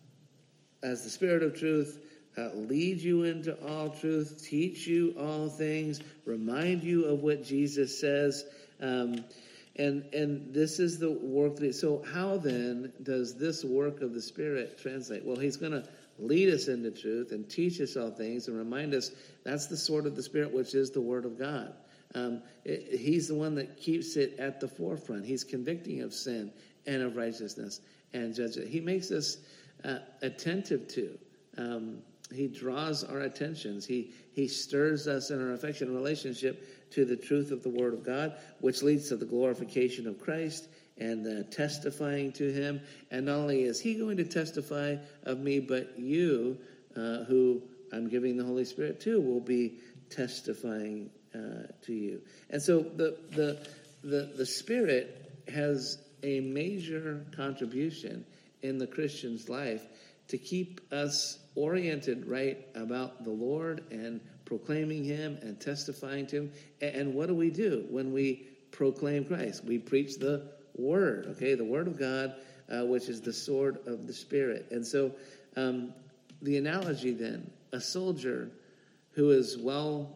[SPEAKER 1] as the Spirit of truth, Uh, lead you into all truth, teach you all things, remind you of what Jesus says. Um, and and this is the work. That, so how then does this work of the Spirit translate? Well, he's going to lead us into truth and teach us all things and remind us that's the sword of the Spirit, which is the Word of God. Um, it, he's the one that keeps it at the forefront. He's convicting of sin and of righteousness and judgment. He makes us uh, attentive to um He draws our attentions. He he stirs us in our affection and relationship to the truth of the Word of God, which leads to the glorification of Christ and the testifying to him. And not only is he going to testify of me, but you, uh, who I'm giving the Holy Spirit to, will be testifying uh, to you. And so the the the the Spirit has a major contribution in the Christian's life to keep us oriented right about the Lord and proclaiming him and testifying to him. And what do we do when we proclaim Christ? We preach the word, okay, the word of God, uh, which is the sword of the Spirit. And so um, the analogy then, a soldier who is well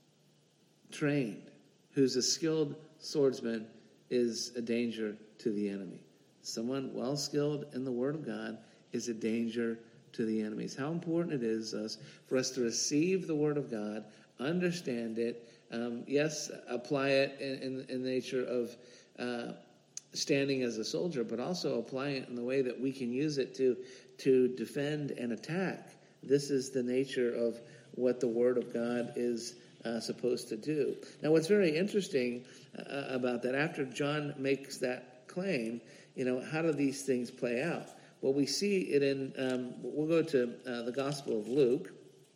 [SPEAKER 1] trained, who's a skilled swordsman, is a danger to the enemy. Someone well skilled in the word of God is a danger to the enemies. How important it is us for us to receive the Word of God, understand it, um, yes, apply it in, in, in the nature of uh, standing as a soldier, but also apply it in the way that we can use it to to defend and attack. This is the nature of what the Word of God is uh, supposed to do. Now, what's very interesting uh, about that, after John makes that claim, you know, how do these things play out? Well, we see it in, um, we'll go to uh, the Gospel of Luke,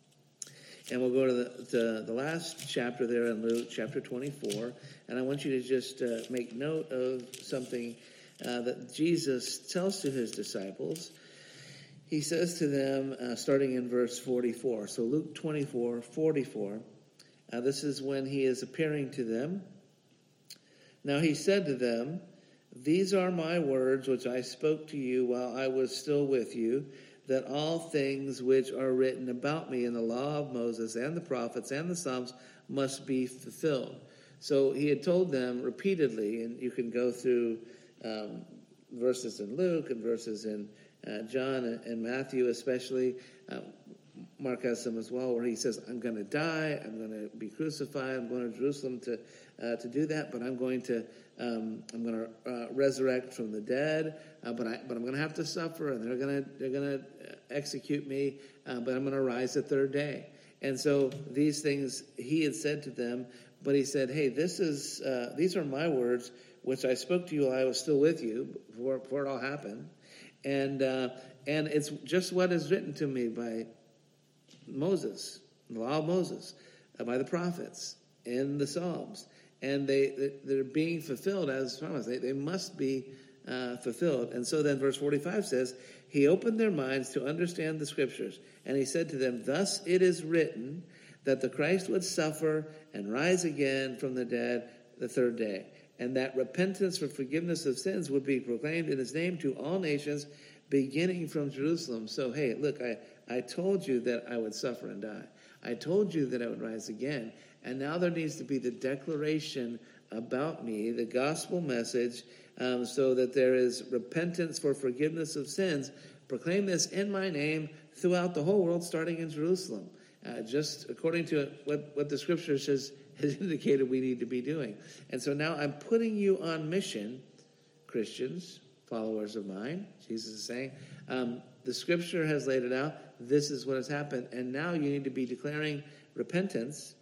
[SPEAKER 1] and we'll go to the, to the last chapter there in Luke, chapter twenty-four, and I want you to just uh, make note of something uh, that Jesus tells to his disciples. he says to them, uh, starting in verse forty-four. So Luke twenty-four, forty-four. Uh, this is when he is appearing to them. Now he said to them, "These are my words which I spoke to you while I was still with you, that all things which are written about me in the law of Moses and the prophets and the Psalms must be fulfilled." So he had told them repeatedly, and you can go through um, verses in Luke and verses in uh, John and, and Matthew especially. Uh, Mark has some as well, where he says, I'm going to die, I'm going to be crucified, I'm going to Jerusalem to uh, to do that, but I'm going to um, I'm going to uh, resurrect from the dead, uh, but I but I'm going to have to suffer, and they're going to they're going to execute me, uh, but I'm going to rise the third day. And so these things he had said to them, but he said, hey, this is uh, these are my words, which I spoke to you while I was still with you, before, before it all happened, and uh, and it's just what is written to me by Moses, the law of Moses, uh, by the prophets, in the Psalms. And they, they're being fulfilled as promised. They, they must be uh, fulfilled. And so then verse forty-five says, he opened their minds to understand the scriptures. And he said to them, thus it is written that the Christ would suffer and rise again from the dead the third day, and that repentance for forgiveness of sins would be proclaimed in his name to all nations, beginning from Jerusalem. So, hey, look, I, I told you that I would suffer and die. I told you that I would rise again. And now there needs to be the declaration about me, the gospel message, um, so that there is repentance for forgiveness of sins. Proclaim this in my name throughout the whole world, starting in Jerusalem. Uh, just according to what, what the scripture says, has indicated we need to be doing. And so now I'm putting you on mission, Christians, followers of mine. Jesus is saying, um, the scripture has laid it out. This is what has happened. And now you need to be declaring repentance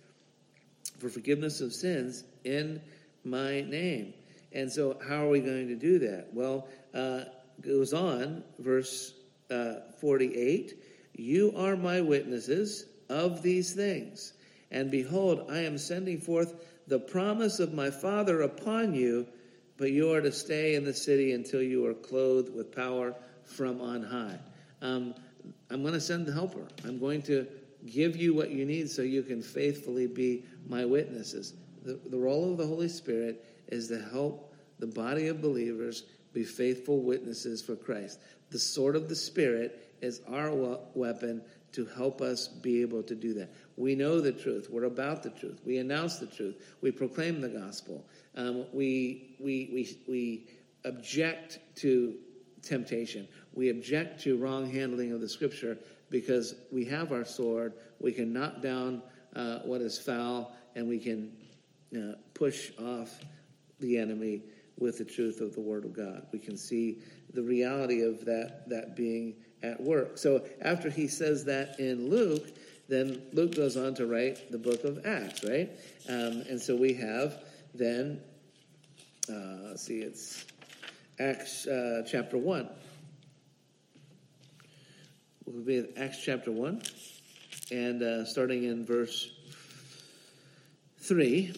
[SPEAKER 1] for forgiveness of sins in my name. And so how are we going to do that? Well, uh, goes on, verse uh, forty-eight. You are my witnesses of these things. And behold, I am sending forth the promise of my Father upon you, but you are to stay in the city until you are clothed with power from on high. Um, I'm going to send the helper. I'm going to give you what you need so you can faithfully be my witnesses. The, the role of the Holy Spirit is to help the body of believers be faithful witnesses for Christ. The sword of the Spirit is our weapon to help us be able to do that. We know the truth. We're about the truth. We announce the truth. We proclaim the gospel. Um, we, we, we, we object to temptation. We object to wrong handling of the scripture because we have our sword. We can knock down uh, what is foul, and we can uh, push off the enemy with the truth of the word of God. We can see the reality of that, that being at work. So after he says that in Luke, then Luke goes on to write the book of Acts, right? Um, and so we have then, uh, let's see, it's Acts uh, chapter one. We'll be at Acts chapter one, and uh, starting in verse three.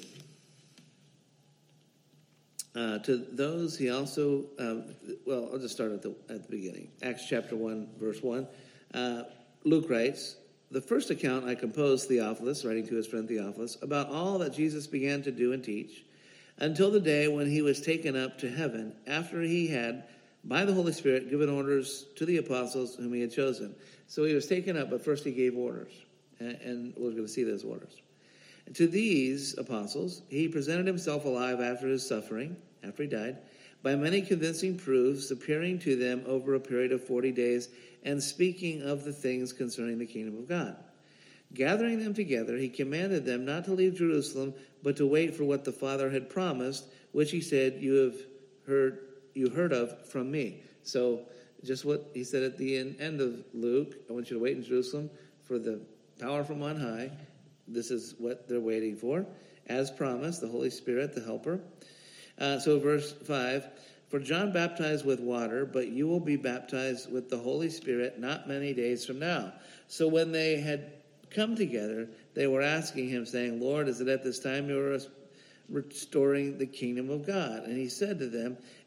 [SPEAKER 1] Uh, to those he also, um, well, I'll just start at the at the beginning. Acts chapter one, verse one. Uh, Luke writes, the first account I composed, Theophilus, writing to his friend Theophilus, about all that Jesus began to do and teach, until the day when he was taken up to heaven, after he had, by the Holy Spirit, given orders to the apostles whom he had chosen. So he was taken up, but first he gave orders, and, and we're going to see those orders. To these apostles, he presented himself alive after his suffering, after he died, by many convincing proofs, appearing to them over a period of forty days, and speaking of the things concerning the kingdom of God. Gathering them together, he commanded them not to leave Jerusalem, but to wait for what the Father had promised, which he said, you have heard, you heard of from me. So just what he said at the end of Luke, I want you to wait in Jerusalem for the power from on high. This is what they're waiting for. As promised, the Holy Spirit, the helper. Uh, so verse five, for John baptized with water, but you will be baptized with the Holy Spirit not many days from now. So when they had come together, they were asking him, saying, Lord, is it at this time you are restoring the kingdom of God? And he said to them,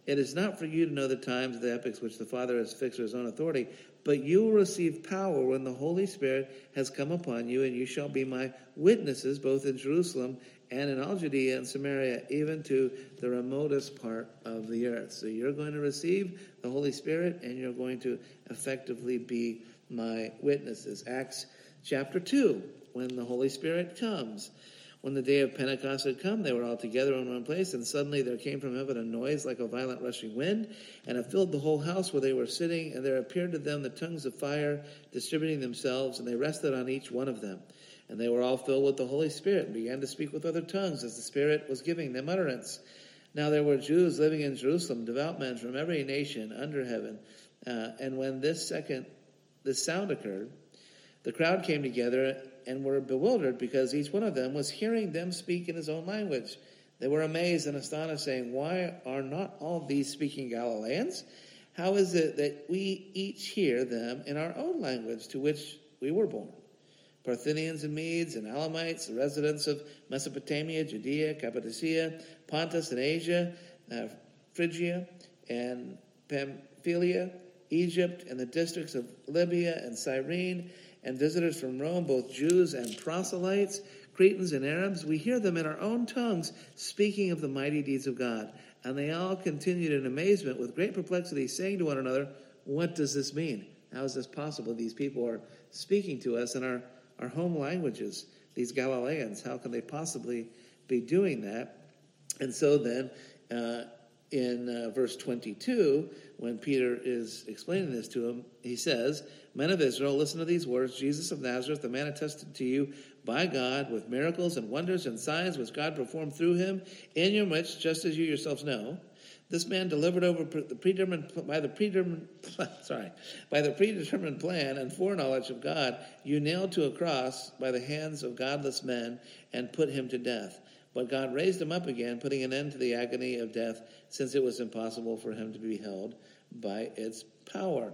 [SPEAKER 1] It is not for you to know the times of the epochs which the Father has fixed for his own authority, but you will receive power when the Holy Spirit has come upon you, and you shall be my witnesses both in Jerusalem and in all Judea and Samaria, even to the remotest part of the earth. So you're going to receive the Holy Spirit, and you're going to effectively be my witnesses. Acts chapter two, when the Holy Spirit comes. When the day of Pentecost had come, they were all together in one place, and suddenly there came from heaven a noise like a violent rushing wind, and it filled the whole house where they were sitting, and there appeared to them the tongues of fire distributing themselves, and they rested on each one of them. And they were all filled with the Holy Spirit, and began to speak with other tongues, as the Spirit was giving them utterance. Now there were Jews living in Jerusalem, devout men from every nation under heaven. Uh, and when this second, this sound occurred, the crowd came together and were bewildered, because each one of them was hearing them speak in his own language. They were amazed and astonished, saying, "Why are not all these speaking Galileans? How is it that we each hear them in our own language to which we were born? Parthians and Medes and Elamites, the residents of Mesopotamia, Judea, Cappadocia, Pontus and Asia, uh, Phrygia and Pamphylia, Egypt and the districts of Libya and Cyrene, and visitors from Rome, both Jews and proselytes, Cretans and Arabs, we hear them in our own tongues speaking of the mighty deeds of God." And they all continued in amazement with great perplexity, saying to one another, "What does this mean? How is this possible? These people are speaking to us in our, our home languages, these Galileans. How can they possibly be doing that?" And so then, uh, in uh, verse twenty-two, when Peter is explaining this to him, he says, "Men of Israel, listen to these words. Jesus of Nazareth, the man attested to you by God with miracles and wonders and signs which God performed through him, in your midst, just as you yourselves know. This man delivered over the predetermined by the predetermined sorry by the predetermined plan and foreknowledge of God, you nailed to a cross by the hands of godless men and put him to death. But God raised him up again, putting an end to the agony of death, since it was impossible for him to be held by its power."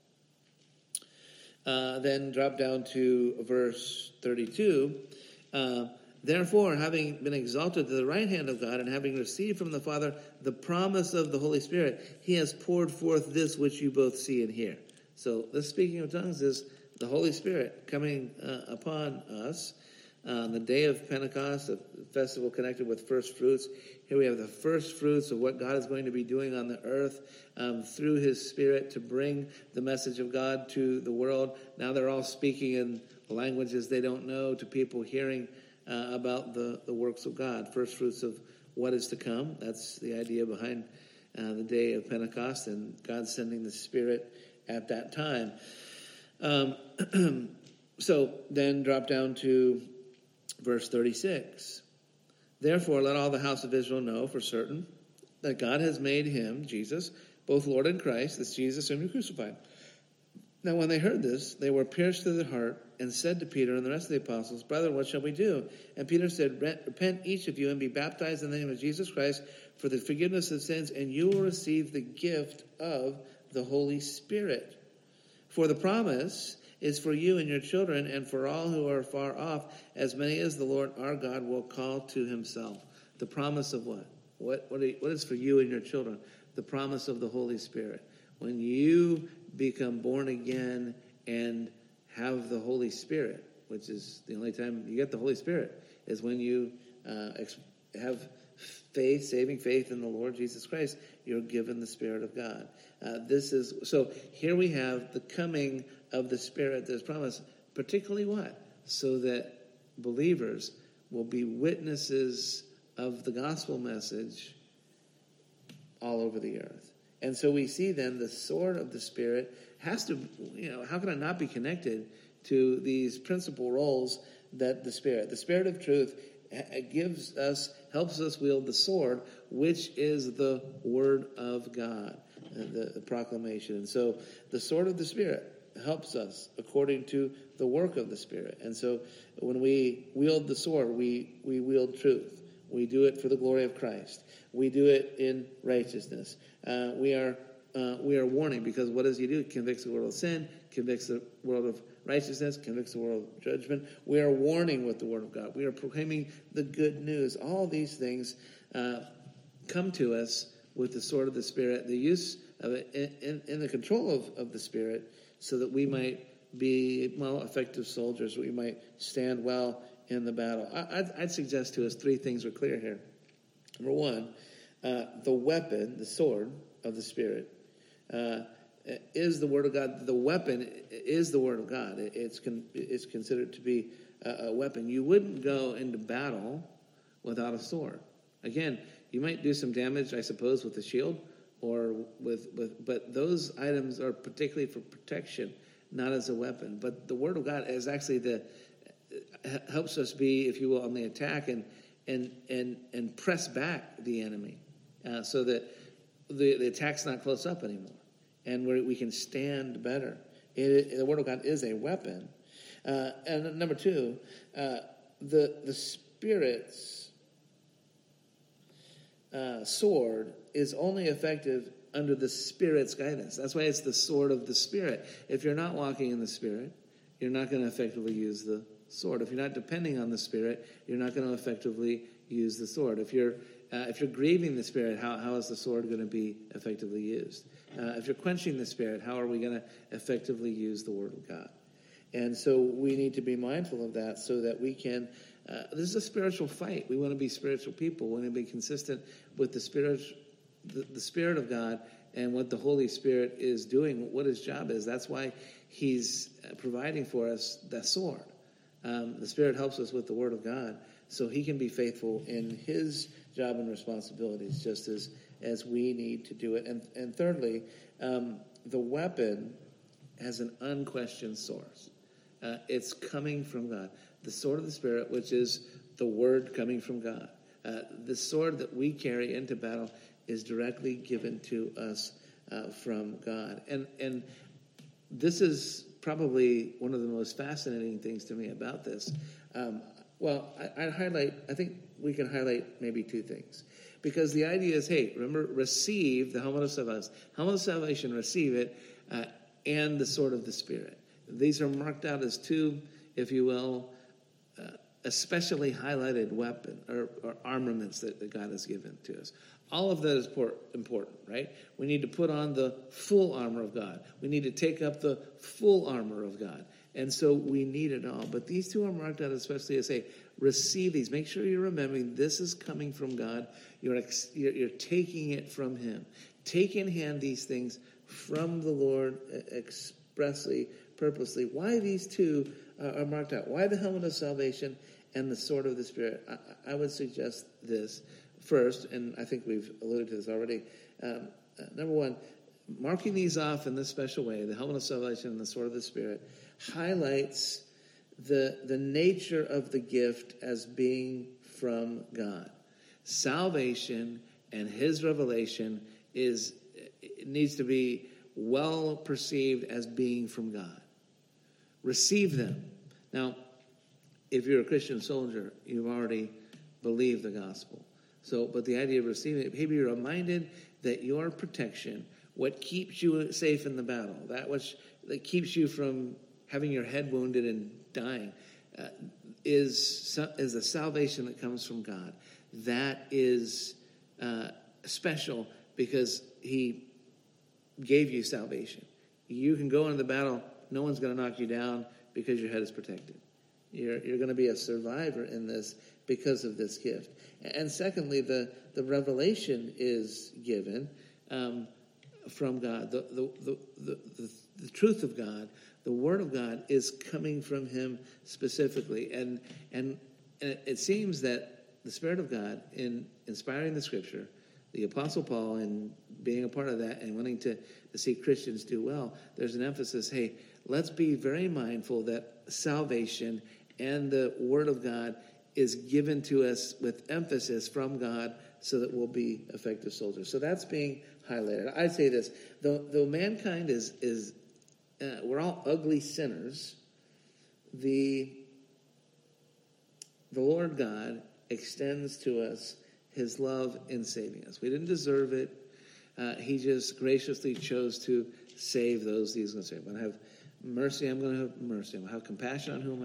[SPEAKER 1] Uh, then drop down to verse thirty-two. Uh, "Therefore, having been exalted to the right hand of God, and having received from the Father the promise of the Holy Spirit, he has poured forth this which you both see and hear." So this speaking of tongues is the Holy Spirit coming uh, upon us. On uh, the day of Pentecost, a festival connected with first fruits. Here we have the first fruits of what God is going to be doing on the earth um, through his Spirit to bring the message of God to the world. Now they're all speaking in languages they don't know to people hearing uh, about the, the works of God. First fruits of what is to come. That's the idea behind uh, the day of Pentecost and God sending the Spirit at that time. Um, so then drop down to verse thirty-six. "Therefore, let all the house of Israel know for certain that God has made him, Jesus, both Lord and Christ, this Jesus whom you crucified." Now when they heard this, they were pierced to the heart and said to Peter and the rest of the apostles, "Brethren, what shall we do?" And Peter said, "Repent each of you and be baptized in the name of Jesus Christ for the forgiveness of sins, and you will receive the gift of the Holy Spirit. For the promise is for you and your children, and for all who are far off, as many as the Lord our God will call to himself." The promise of what? What, what, what is for you and your children? The promise of the Holy Spirit. When you become born again and have the Holy Spirit, which is the only time you get the Holy Spirit, is when you uh, ex- have faith, saving faith in the Lord Jesus Christ, you're given the Spirit of God. Uh, this is, so here we have the coming of the Spirit that's promised, particularly what? So that believers will be witnesses of the gospel message all over the earth. And so we see then the sword of the Spirit has to, you know, how can it not be connected to these principal roles that the Spirit, the Spirit of truth gives us, helps us wield the sword, which is the Word of God, the, the proclamation. And so the sword of the Spirit helps us according to the work of the Spirit. And so when we wield the sword, we, we wield truth. We do it for the glory of Christ. We do it in righteousness. Uh, we are uh, we are warning, because what does he do? He convicts the world of sin, convicts the world of righteousness, convicts the world of judgment. We are warning with the word of God. We are proclaiming the good news. All these things uh, come to us with the sword of the Spirit, the use of it in, in, in the control of, of the Spirit, so that we might be, well, effective soldiers. We might stand well in the battle. I, I'd, I'd suggest to us three things are clear here. Number one, uh, the weapon, the sword of the Spirit, uh, is the Word of God. The weapon is the Word of God. It's con- it's considered to be a, a weapon. You wouldn't go into battle without a sword. Again, you might do some damage, I suppose, with the shield, or with, with but those items are particularly for protection, not as a weapon. But the Word of God is actually the helps us be, if you will, on the attack and and and and press back the enemy, uh, so that the, the attack's not close up anymore, and we we can stand better. It, the Word of God is a weapon. Uh, and number two, uh, the the Spirit's Uh, sword is only effective under the Spirit's guidance. That's why it's the sword of the Spirit. If you're not walking in the Spirit, you're not going to effectively use the sword. If you're not depending on the Spirit, you're not going to effectively use the sword. If you're uh, if you're grieving the Spirit, how, how is the sword going to be effectively used? Uh, if you're quenching the Spirit, how are we going to effectively use the Word of God? And so we need to be mindful of that so that we can, uh, this is a spiritual fight. We want to be spiritual people. We want to be consistent with the spirit, the, the Spirit of God and what the Holy Spirit is doing, what his job is. That's why he's providing for us that sword. Um, the Spirit helps us with the Word of God so he can be faithful in his job and responsibilities just as, as we need to do it. And, and thirdly, um, the weapon has an unquestioned source. Uh, it's coming from God. The sword of the Spirit, which is the Word coming from God. Uh, the sword that we carry into battle is directly given to us uh, from God. And and this is probably one of the most fascinating things to me about this. Um, well, I, I highlight, I think we can highlight maybe two things. Because the idea is, hey, remember, receive the helmet of salvation. Helmet of salvation, receive it, uh, and the sword of the Spirit. These are marked out as two, if you will, uh, especially highlighted weapon or, or armaments that, that God has given to us. All of that is important, right? We need to put on the full armor of God. We need to take up the full armor of God. And so we need it all. But these two are marked out especially as, say, receive these. Make sure you're remembering this is coming from God. You're, ex- you're, you're taking it from him. Take in hand these things from the Lord expressly, purposely. Why these two uh, are marked out? Why the helmet of salvation and the sword of the Spirit? I, I would suggest this first, and I think we've alluded to this already. Um, uh, number one, marking these off in this special way, the helmet of salvation and the sword of the Spirit, highlights the, the nature of the gift as being from God. Salvation and his revelation is it needs to be well perceived as being from God. Receive them. Now, if you're a Christian soldier, you've already believed the gospel. So, but the idea of receiving it, maybe you're reminded that your protection, what keeps you safe in the battle, that which that keeps you from having your head wounded and dying, uh, is is the salvation that comes from God. That is uh, special because he gave you salvation. You can go into the battle. No one's going to knock you down because your head is protected. You're you're going to be a survivor in this because of this gift. And secondly, the, the revelation is given um, from God. The the, the the the the truth of God, the Word of God, is coming from him specifically. And and, and it seems that the Spirit of God, in inspiring the Scripture, the Apostle Paul, in being a part of that and wanting to, to see Christians do well, there's an emphasis, hey, let's be very mindful that salvation and the Word of God is given to us with emphasis from God so that we'll be effective soldiers. So that's being highlighted. I'd say this, though, though mankind is, is uh, we're all ugly sinners, the, the Lord God extends to us his love in saving us. We didn't deserve it. Uh, he just graciously chose to save those he's going to save. I'm going to have mercy, I'm going to have mercy. I'm going to have compassion on whom I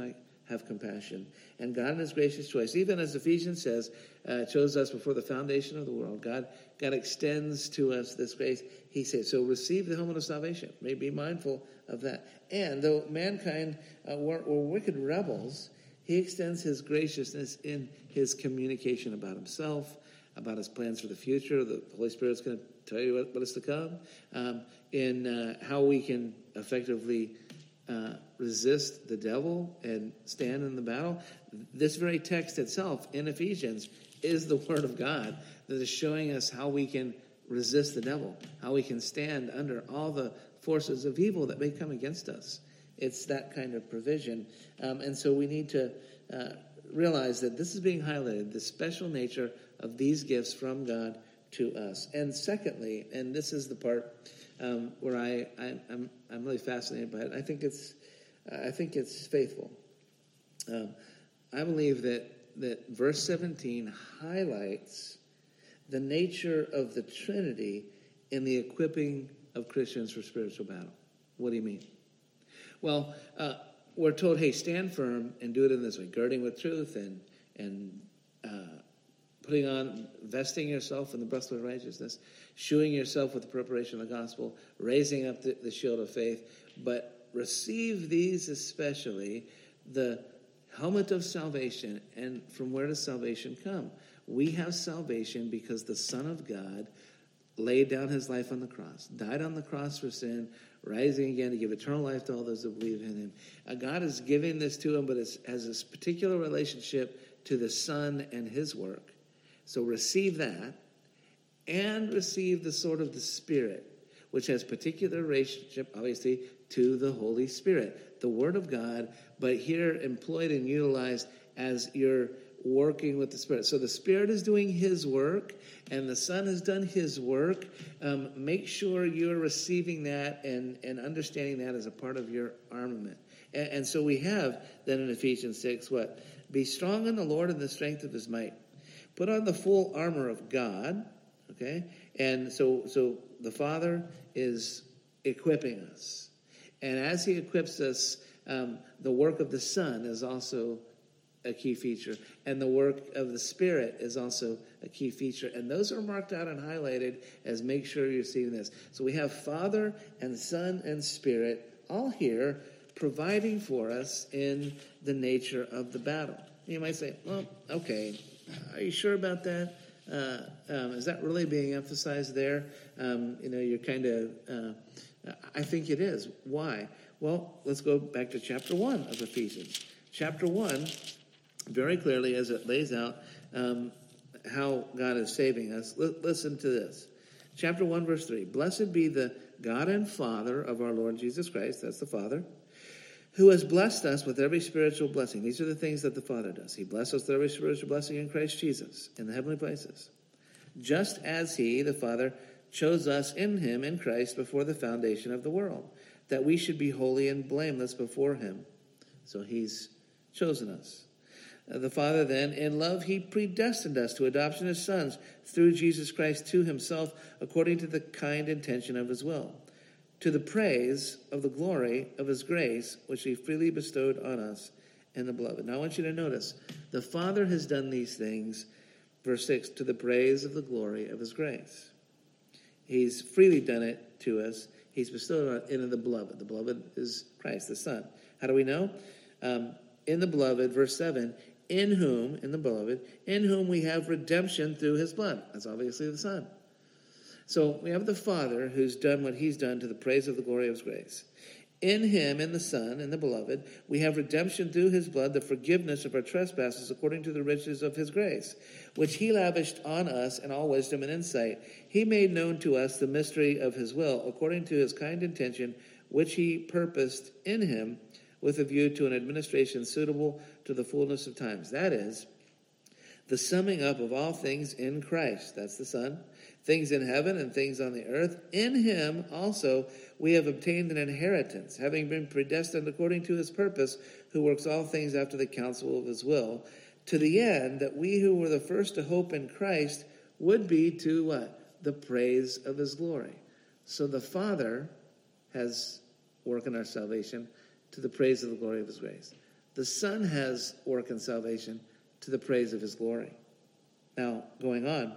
[SPEAKER 1] have compassion. And God in his gracious choice, even as Ephesians says, uh, chose us before the foundation of the world. God, God extends to us this grace. He says, so receive the helmet of salvation. May be mindful of that. And though mankind uh, were, were wicked rebels, he extends his graciousness in his communication about himself, about his plans for the future. The Holy Spirit's going to tell you what, what is to come, um, in uh, how we can effectively uh, resist the devil and stand in the battle. This very text itself in Ephesians is the Word of God that is showing us how we can resist the devil, how we can stand under all the forces of evil that may come against us. It's that kind of provision. Um, and so we need to uh, realize that this is being highlighted, the special nature of these gifts from God to us. And secondly, and this is the part um, where I, I I'm I'm really fascinated by it. I think it's I think it's faithful. Um, I believe that that verse seventeen highlights the nature of the Trinity in the equipping of Christians for spiritual battle. What do you mean? Well, uh, we're told, hey, stand firm and do it in this way, girding with truth and and uh, putting on, vesting yourself in the breastplate of righteousness, shoeing yourself with the preparation of the gospel, raising up the, the shield of faith. But receive these especially, the helmet of salvation. And from where does salvation come? We have salvation because the Son of God laid down his life on the cross, died on the cross for sin, rising again to give eternal life to all those who believe in him. Uh, God is giving this to him, but it has this particular relationship to the Son and his work. So receive that, and receive the sword of the Spirit, which has particular relationship, obviously, to the Holy Spirit, the Word of God, but here employed and utilized as you're working with the Spirit. So the Spirit is doing his work, and the Son has done his work. Um, make sure you're receiving that and, and understanding that as a part of your armament. And, and so we have then in Ephesians six, what? Be strong in the Lord and the strength of his might. Put on the full armor of God, okay? And so so the Father is equipping us. And as he equips us, um, the work of the Son is also a key feature. And the work of the Spirit is also a key feature. And those are marked out and highlighted as make sure you're seeing this. So we have Father and Son and Spirit all here providing for us in the nature of the battle. You might say, well, okay, are you sure about that? Uh, um, is that really being emphasized there? Um, you know, you're kind of, uh, I think it is. Why? Well, let's go back to chapter one of Ephesians. Chapter one, very clearly as it lays out um, how God is saving us. L- listen to this. Chapter one, verse three. Blessed be the God and Father of our Lord Jesus Christ, that's the Father, who has blessed us with every spiritual blessing. These are the things that the Father does. He blesses us with every spiritual blessing in Christ Jesus, in the heavenly places. Just as he, the Father, chose us in him, in Christ, before the foundation of the world, that we should be holy and blameless before him. So he's chosen us. Uh, the Father then, in love, he predestined us to adoption as sons through Jesus Christ to himself, according to the kind intention of his will, to the praise of the glory of his grace, which he freely bestowed on us in the beloved. Now I want you to notice, the Father has done these things, verse six, to the praise of the glory of his grace. He's freely done it to us. He's bestowed it in the beloved. The beloved is Christ, the Son. How do we know? Um, in the beloved, verse seven, in whom, in the beloved, in whom we have redemption through his blood. That's obviously the Son. So we have the Father who's done what he's done to the praise of the glory of his grace. In him, in the Son, in the beloved, we have redemption through his blood, the forgiveness of our trespasses according to the riches of his grace, which he lavished on us in all wisdom and insight. He made known to us the mystery of his will, according to his kind intention, which he purposed in him with a view to an administration suitable to the fullness of times. That is, the summing up of all things in Christ. That's the Son. Things in heaven and things on the earth. In him also we have obtained an inheritance, having been predestined according to his purpose, who works all things after the counsel of his will, to the end that we who were the first to hope in Christ would be to what? The praise of his glory. So the Father has work in our salvation to the praise of the glory of his grace. The Son has work in salvation to the praise of his glory. Now, going on,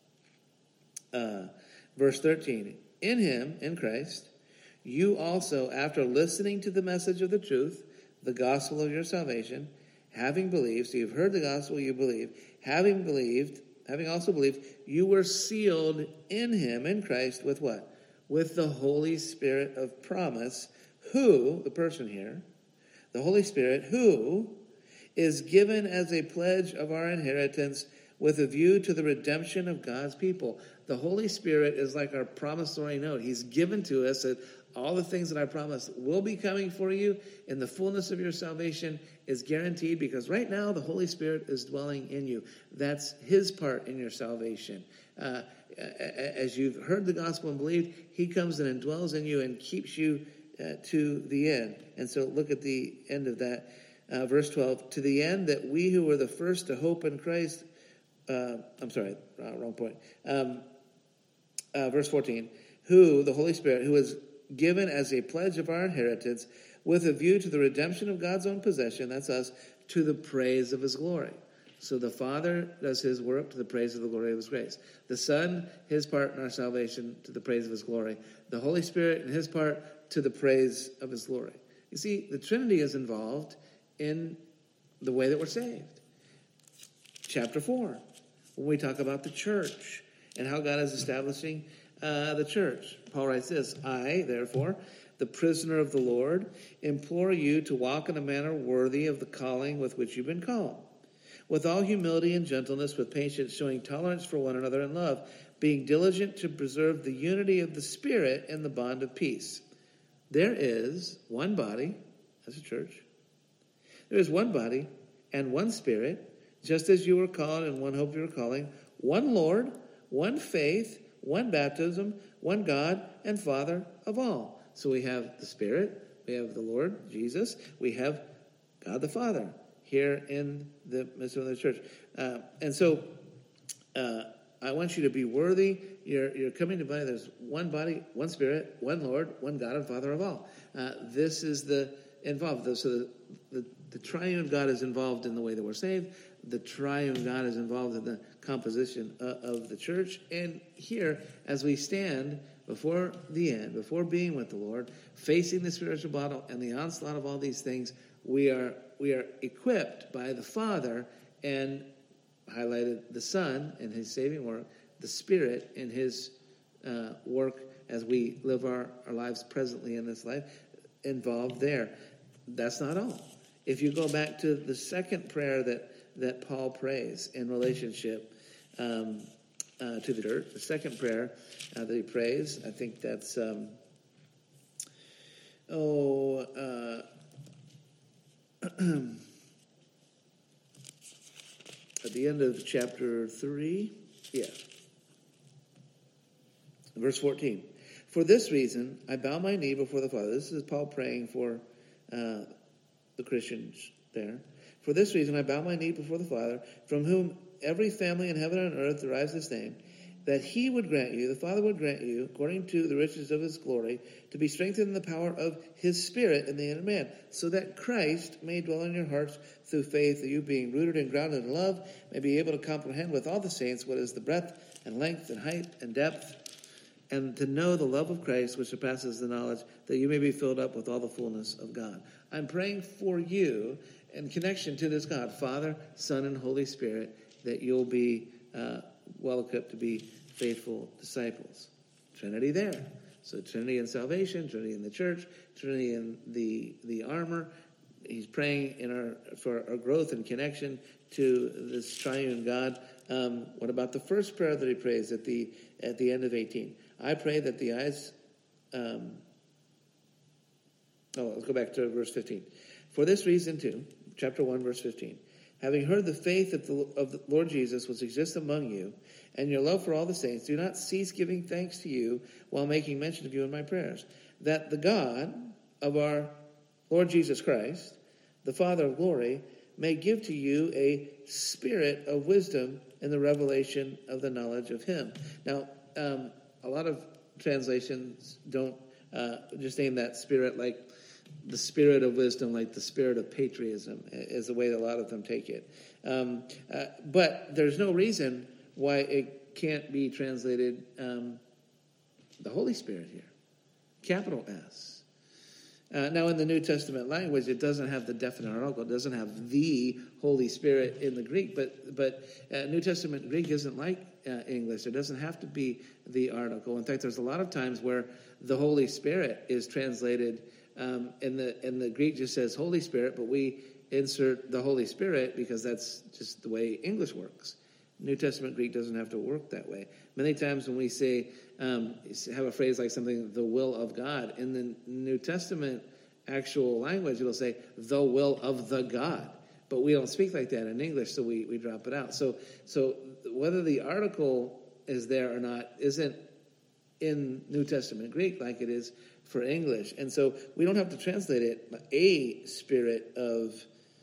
[SPEAKER 1] uh, verse thirteen, in him, in Christ, you also, after listening to the message of the truth, the gospel of your salvation, having believed, so you've heard the gospel, you believe, having believed, having also believed, you were sealed in him, in Christ, with what? With the Holy Spirit of promise, who, the person here, the Holy Spirit, who is given as a pledge of our inheritance with a view to the redemption of God's people. The Holy Spirit is like our promissory note. He's given to us that all the things that I promised will be coming for you in the fullness of your salvation is guaranteed, because right now the Holy Spirit is dwelling in you. That's his part in your salvation. Uh, as you've heard the gospel and believed, he comes in and dwells in you and keeps you uh, to the end. And so look at the end of that. Uh, verse twelve, to the end that we who were the first to hope in Christ, uh, I'm sorry, uh, wrong point. Um, uh, verse fourteen, who, the Holy Spirit, who is given as a pledge of our inheritance with a view to the redemption of God's own possession, that's us, to the praise of his glory. So the Father does his work to the praise of the glory of his grace. The Son, his part in our salvation, to the praise of his glory. The Holy Spirit, and his part, to the praise of his glory. You see, the Trinity is involved in the way that we're saved. Chapter four, when we talk about the church and how God is establishing uh, the church. Paul writes this, I, therefore, the prisoner of the Lord, implore you to walk in a manner worthy of the calling with which you've been called, with all humility and gentleness, with patience, showing tolerance for one another in love, being diligent to preserve the unity of the Spirit in the bond of peace. There is one body, as a church. There is one body and one Spirit, just as you were called in one hope of your calling, one Lord, one faith, one baptism, one God and Father of all. So we have the Spirit, we have the Lord, Jesus, we have God the Father here in the midst of the church. Uh, and so uh, I want you to be worthy. You're, you're coming to body. There's one body, one Spirit, one Lord, one God and Father of all. Uh, this is the involved. So the, the, the triune God is involved in the way that we're saved. The triune God is involved in the composition uh, of the church. And here, as we stand before the end, before being with the Lord, facing the spiritual battle and the onslaught of all these things, we are we are equipped by the Father and highlighted the Son in his saving work, the Spirit in his uh, work as we live our, our lives presently in this life, involved there. That's not all. If you go back to the second prayer that that Paul prays in relationship um, uh, to the church, the second prayer uh, that he prays, I think that's, um, oh, uh, at the end of chapter three, yeah, verse fourteen. For this reason, I bow my knee before the Father. This is Paul praying for uh, the Christians there. For this reason, I bow my knee before the Father, from whom every family in heaven and earth derives his name, that he would grant you, the Father would grant you, according to the riches of his glory, to be strengthened in the power of his Spirit in the inner man, so that Christ may dwell in your hearts through faith, that you, being rooted and grounded in love, may be able to comprehend with all the saints what is the breadth and length and height and depth, and to know the love of Christ, which surpasses the knowledge, that you may be filled up with all the fullness of God. I'm praying for you in connection to this God, Father, Son, and Holy Spirit, that you'll be uh, well-equipped to be faithful disciples. Trinity there. So Trinity in salvation, Trinity in the church, Trinity in the the armor. He's praying in our for our growth and connection to this triune God. Um, what about the first prayer that he prays at the at the end of eighteen? I pray that the eyes... Um, oh, let's go back to verse fifteen. For this reason, too, chapter one, verse fifteen, having heard the faith of the, of the Lord Jesus which exists among you, and your love for all the saints, do not cease giving thanks to you while making mention of you in my prayers, that the God of our Lord Jesus Christ, the Father of glory, may give to you a spirit of wisdom in the revelation of the knowledge of him. Now, um, a lot of translations don't uh, just name that spirit like the spirit of wisdom, like the spirit of patriotism, is the way that a lot of them take it. Um, uh, but there's no reason why it can't be translated um, the Holy Spirit here, capital S. Uh, now, in the New Testament language, it doesn't have the definite article. It doesn't have the Holy Spirit in the Greek. But but uh, New Testament Greek isn't like uh, English. It doesn't have to be the article. In fact, there's a lot of times where the Holy Spirit is translated um, in the in the Greek just says Holy Spirit, but we insert the Holy Spirit because that's just the way English works. New Testament Greek doesn't have to work that way. Many times when we say, um, have a phrase like something, the will of God, in the New Testament actual language, it'll say, the will of the God. But we don't speak like that in English, so we, we drop it out. So, so whether the article is there or not isn't in New Testament Greek like it is for English. And so we don't have to translate it, a spirit of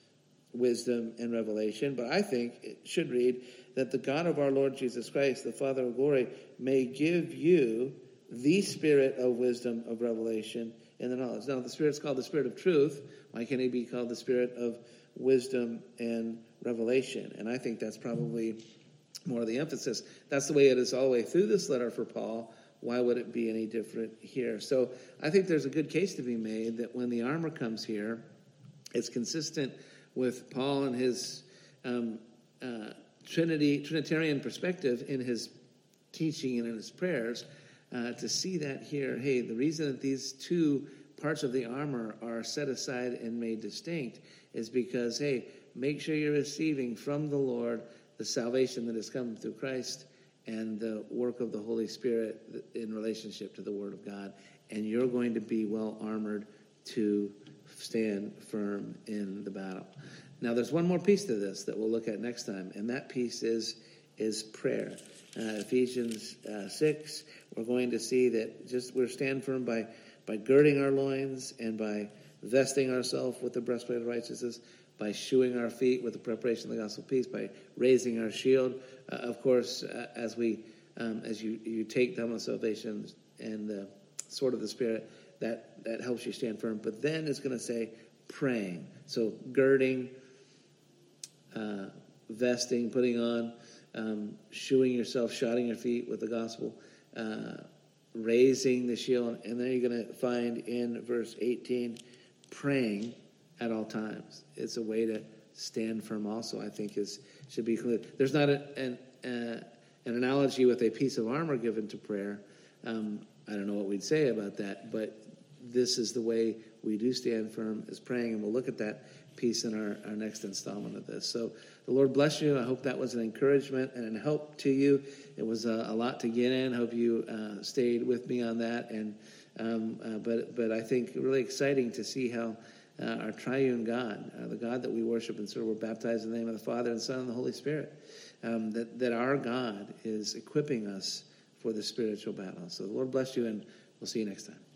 [SPEAKER 1] wisdom and revelation, but I think it should read that the God of our Lord Jesus Christ, the Father of glory, may give you the spirit of wisdom, of revelation, and the knowledge. Now, the Spirit's called the Spirit of truth. Why can't he be called the Spirit of wisdom and revelation? And I think that's probably more of the emphasis. That's the way it is all the way through this letter for Paul. Why would it be any different here? So I think there's a good case to be made that when the armor comes here, it's consistent with Paul and his um, uh, Trinity Trinitarian perspective in his teaching and in his prayers, uh, to see that here, hey, the reason that these two parts of the armor are set aside and made distinct is because, hey, make sure you're receiving from the Lord the salvation that has come through Christ and the work of the Holy Spirit in relationship to the Word of God, and you're going to be well armored to stand firm in the battle. Now, there's one more piece to this that we'll look at next time, and that piece is is prayer. Uh, Ephesians uh, six, we're going to see that just we're stand firm by by girding our loins and by vesting ourselves with the breastplate of righteousness, by shoeing our feet with the preparation of the gospel of peace, by raising our shield. Uh, of course, uh, as we um, as you, you take the helmet of salvation and the sword of the Spirit, that, that helps you stand firm. But then it's going to say praying. So girding, uh, vesting, putting on, um, shoeing yourself, shodding your feet with the gospel, uh, raising the shield. And then you're going to find in verse eighteen, praying at all times. It's a way to stand firm also, I think, is should be clear. There's not a, an, uh, an analogy with a piece of armor given to prayer. Um, I don't know what we'd say about that, but this is the way we do stand firm, is praying, and we'll look at that piece in our, our next installment of this. So the Lord bless you. I hope that was an encouragement and a help to you. It was a, a lot to get in. I hope you uh, stayed with me on that. And um, uh, but but I think really exciting to see how Uh, our triune God, uh, the God that we worship and serve, we're baptized in the name of the Father and Son and the Holy Spirit, um, that, that our God is equipping us for the spiritual battle. So the Lord bless you, and we'll see you next time.